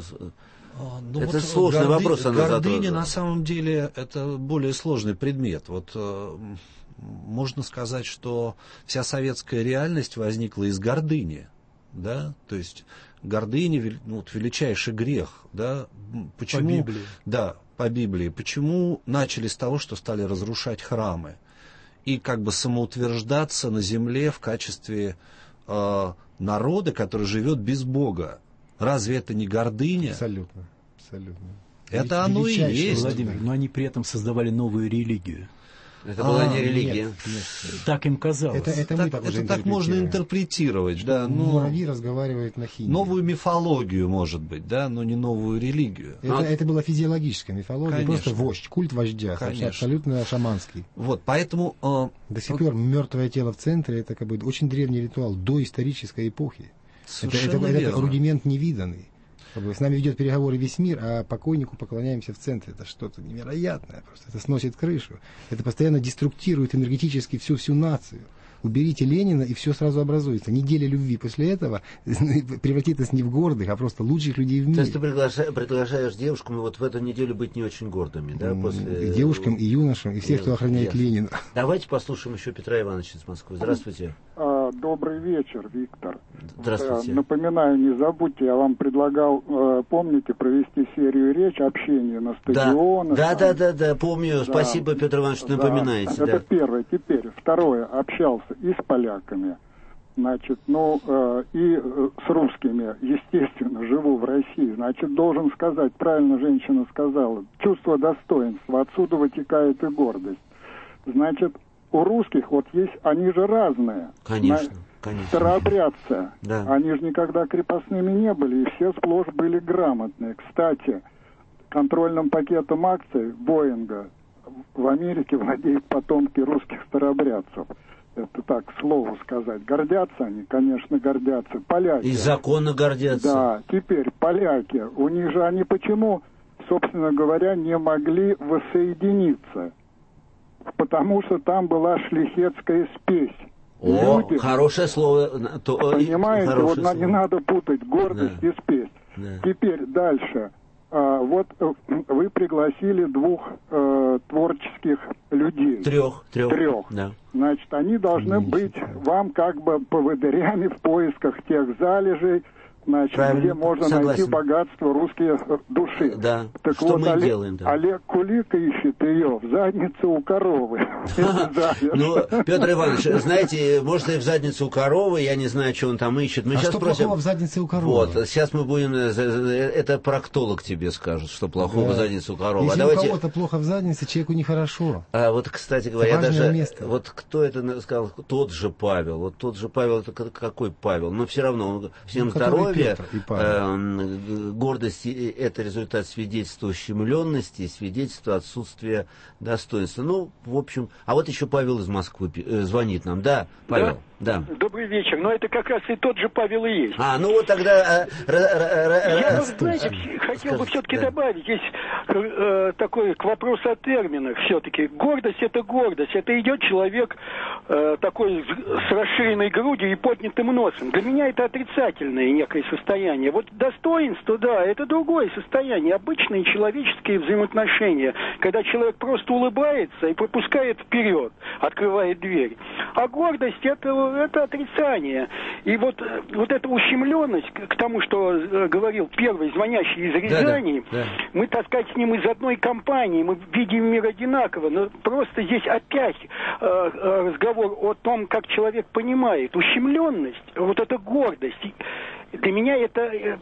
Ну, это вот сложный вопрос. Гордыня на самом деле это более сложный предмет. Вот можно сказать, что вся советская реальность возникла из гордыни, да, то есть гордыня, ну, вот величайший грех, да. Почему? По Библии. Да, по Библии. Почему начали с того, что стали разрушать храмы и как бы самоутверждаться на земле в качестве народа, который живет без Бога? Разве это не гордыня? Абсолютно, абсолютно. Это оно и есть. Владимир, но они при этом создавали новую религию. Это была не религия. Нет. Так им казалось. Это так можно интерпретировать. Да, муравьи разговаривают на химии. Новую мифологию, может быть, да, но не новую религию. Это была физиологическая мифология, конечно. Просто вождь, культ вождя, абсолютно шаманский. Вот, поэтому... До сих пор мертвое тело в центре, это как бы очень древний ритуал, доисторической эпохи. Это рудимент невиданный. С нами ведет переговоры весь мир, а покойнику поклоняемся в центре. Это что-то невероятное просто. Это сносит крышу. Это постоянно деструктирует энергетически всю нацию. Уберите Ленина, и все сразу образуется. Неделя любви после этого превратит нас не в гордых, а просто лучших людей в мире. То есть ты приглашаешь девушкам вот в эту неделю быть не очень гордыми, да? И девушкам, и юношам, и всех, кто охраняет Ленина. Давайте послушаем еще Петра Ивановича из Москвы. Здравствуйте. Добрый вечер, Виктор. Здравствуйте. Напоминаю, не забудьте, я вам предлагал, помните, провести серию речь, общение на стадионах. Да, помню. Да. Спасибо, Петр Иванович, что напоминаете. Это первое. Теперь, второе, общался и с поляками, значит, и с русскими, естественно, живу в России. Значит, должен сказать, правильно женщина сказала, чувство достоинства, отсюда вытекает и гордость. Значит, у русских вот есть, они же разные. Конечно. Старообрядцы, да. Они же никогда крепостными не были, и все сплошь были грамотные. Кстати, контрольным пакетом акций Боинга в Америке владеют потомки русских старообрядцев. Это так, к слову сказать. Гордятся они, конечно, гордятся. Поляки. И законно гордятся. Да, теперь поляки. У них же они почему, собственно говоря, не могли воссоединиться? Потому что там была шляхетская спесь. Люди, хорошее слово. Понимаете, хорошее вот слово. Не надо путать гордость и спесь. Да. Теперь дальше. Вот вы пригласили двух творческих людей. Трех. Да. Значит, они должны быть вам как бы поводырями в поисках тех залежей, значит, где можно найти богатство русской души. Да. Так что вот, мы делаем? Да. Олег Кулик ищет ее в заднице у коровы. Ну, Петр Иванович, знаете, может, и в заднице у коровы, я не знаю, что он там ищет. Мы а сейчас что просим... плохого в заднице у коровы? Вот, сейчас мы будем... Это проктолог тебе скажет, что плохого в заднице у коровы. Если у кого-то плохо в заднице, человеку нехорошо. А вот, кстати говоря, вот кто это сказал? Тот же Павел. Вот тот же Павел, это какой Павел? Но все равно, всем здоровья. Гордость – это результат свидетельства ущемленности, свидетельства отсутствия достоинства. Ну, в общем, а вот еще Павел из Москвы звонит нам. Да, Павел? Да. Добрый вечер. Но это как раз и тот же Павел и есть. Ну вот тогда... Я, знаете, хотел бы все-таки добавить. Есть такой к вопросу о терминах все-таки. Гордость – это гордость. Это идет человек такой с расширенной грудью и поднятым носом. Для меня это отрицательное некое состояние. Вот достоинство, да, это другое состояние. Обычные человеческие взаимоотношения, когда человек просто улыбается и пропускает вперед, открывает дверь. А гордость – это отрицание. И вот эта ущемленность к тому, что говорил первый звонящий из Рязани, мы, так сказать, с ним из одной компании, мы видим мир одинаково, но просто здесь опять разговор о том, как человек понимает. Ущемленность, вот эта гордость, для меня это,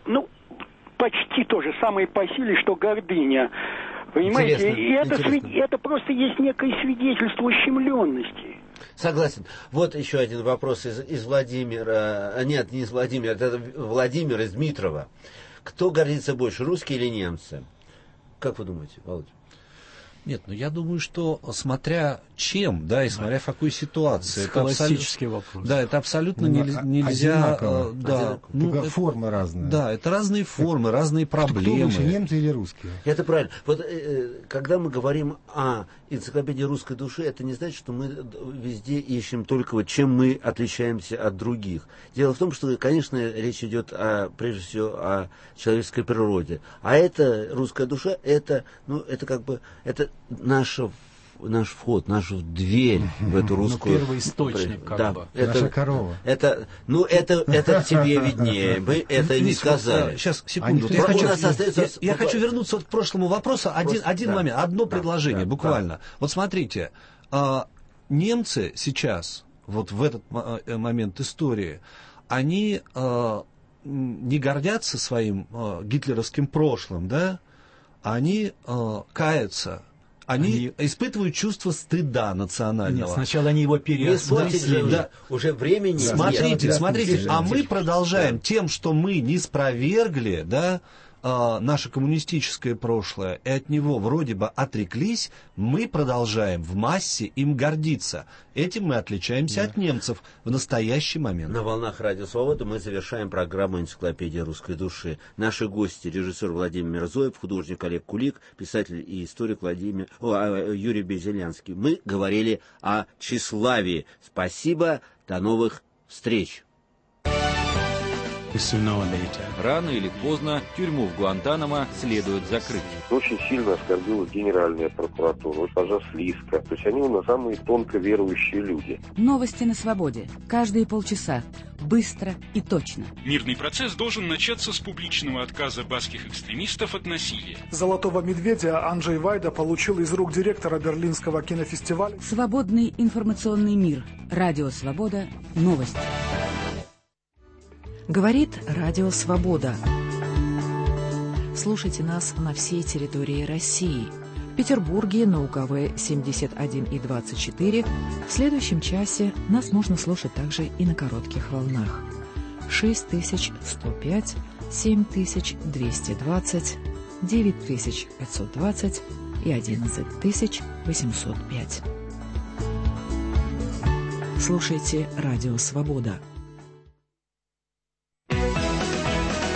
почти то же самое по силе, что гордыня. Понимаете? И это просто есть некое свидетельство ущемленности. Согласен. Вот еще один вопрос из Владимира. Нет, не из Владимира, это Владимир из Дмитрова. Кто гордится больше, русские или немцы? Как вы думаете, Володя? Нет, я думаю, что смотря чем, да, и смотря в какой ситуации. Это классический вопрос. Да, это абсолютно нельзя... Только формы разные. Да, это разные формы, разные проблемы. Кто лучше, немцы или русские? Это правильно. Вот когда мы говорим о энциклопедии русской души, это не значит, что мы везде ищем только чем мы отличаемся от других. Дело в том, что, конечно, речь идет прежде всего о человеческой природе. А это русская душа, это как бы... Это наш вход, наша дверь в эту русскую... первый источник, как бы. Наша корова. Это тебе виднее. Мы это не сказали. Сейчас, секунду. Я хочу вернуться к прошлому вопросу. Один момент, одно предложение, буквально. Вот смотрите, немцы сейчас, вот в этот момент истории, они не гордятся своим гитлеровским прошлым, да? Они каятся. Они испытывают чувство стыда национального. Нет, сначала они его переосмыслили. Да. Уже времени Смотрите, а мы продолжаем тем, что мы не спровергли, да, наше коммунистическое прошлое и от него вроде бы отреклись, мы продолжаем в массе им гордиться. Этим мы отличаемся от немцев в настоящий момент. На волнах Радио Свобода мы завершаем программу «Энциклопедия русской души». Наши гости — режиссер Владимир Мирзоев, художник Олег Кулик, писатель и историк Юрий Безелянский. Мы говорили о тщеславии. Спасибо, до новых встреч. Рано или поздно тюрьму в Гуантанамо следует закрыть. Очень сильно оскорбила Генеральная прокуратура, госпожа Слизка. То есть они у нас самые тонко верующие люди. Новости на свободе. Каждые полчаса. Быстро и точно. Мирный процесс должен начаться с публичного отказа баскских экстремистов от насилия. «Золотого медведя» Анджей Вайда получил из рук директора Берлинского кинофестиваля. Свободный информационный мир. Радио Свобода. Новости. Говорит Радио Свобода. Слушайте нас на всей территории России. В Петербурге на УКВ 71 и 24. В следующем часе нас можно слушать также и на коротких волнах. 6105, 7220, 9520 и 11805. Слушайте Радио Свобода.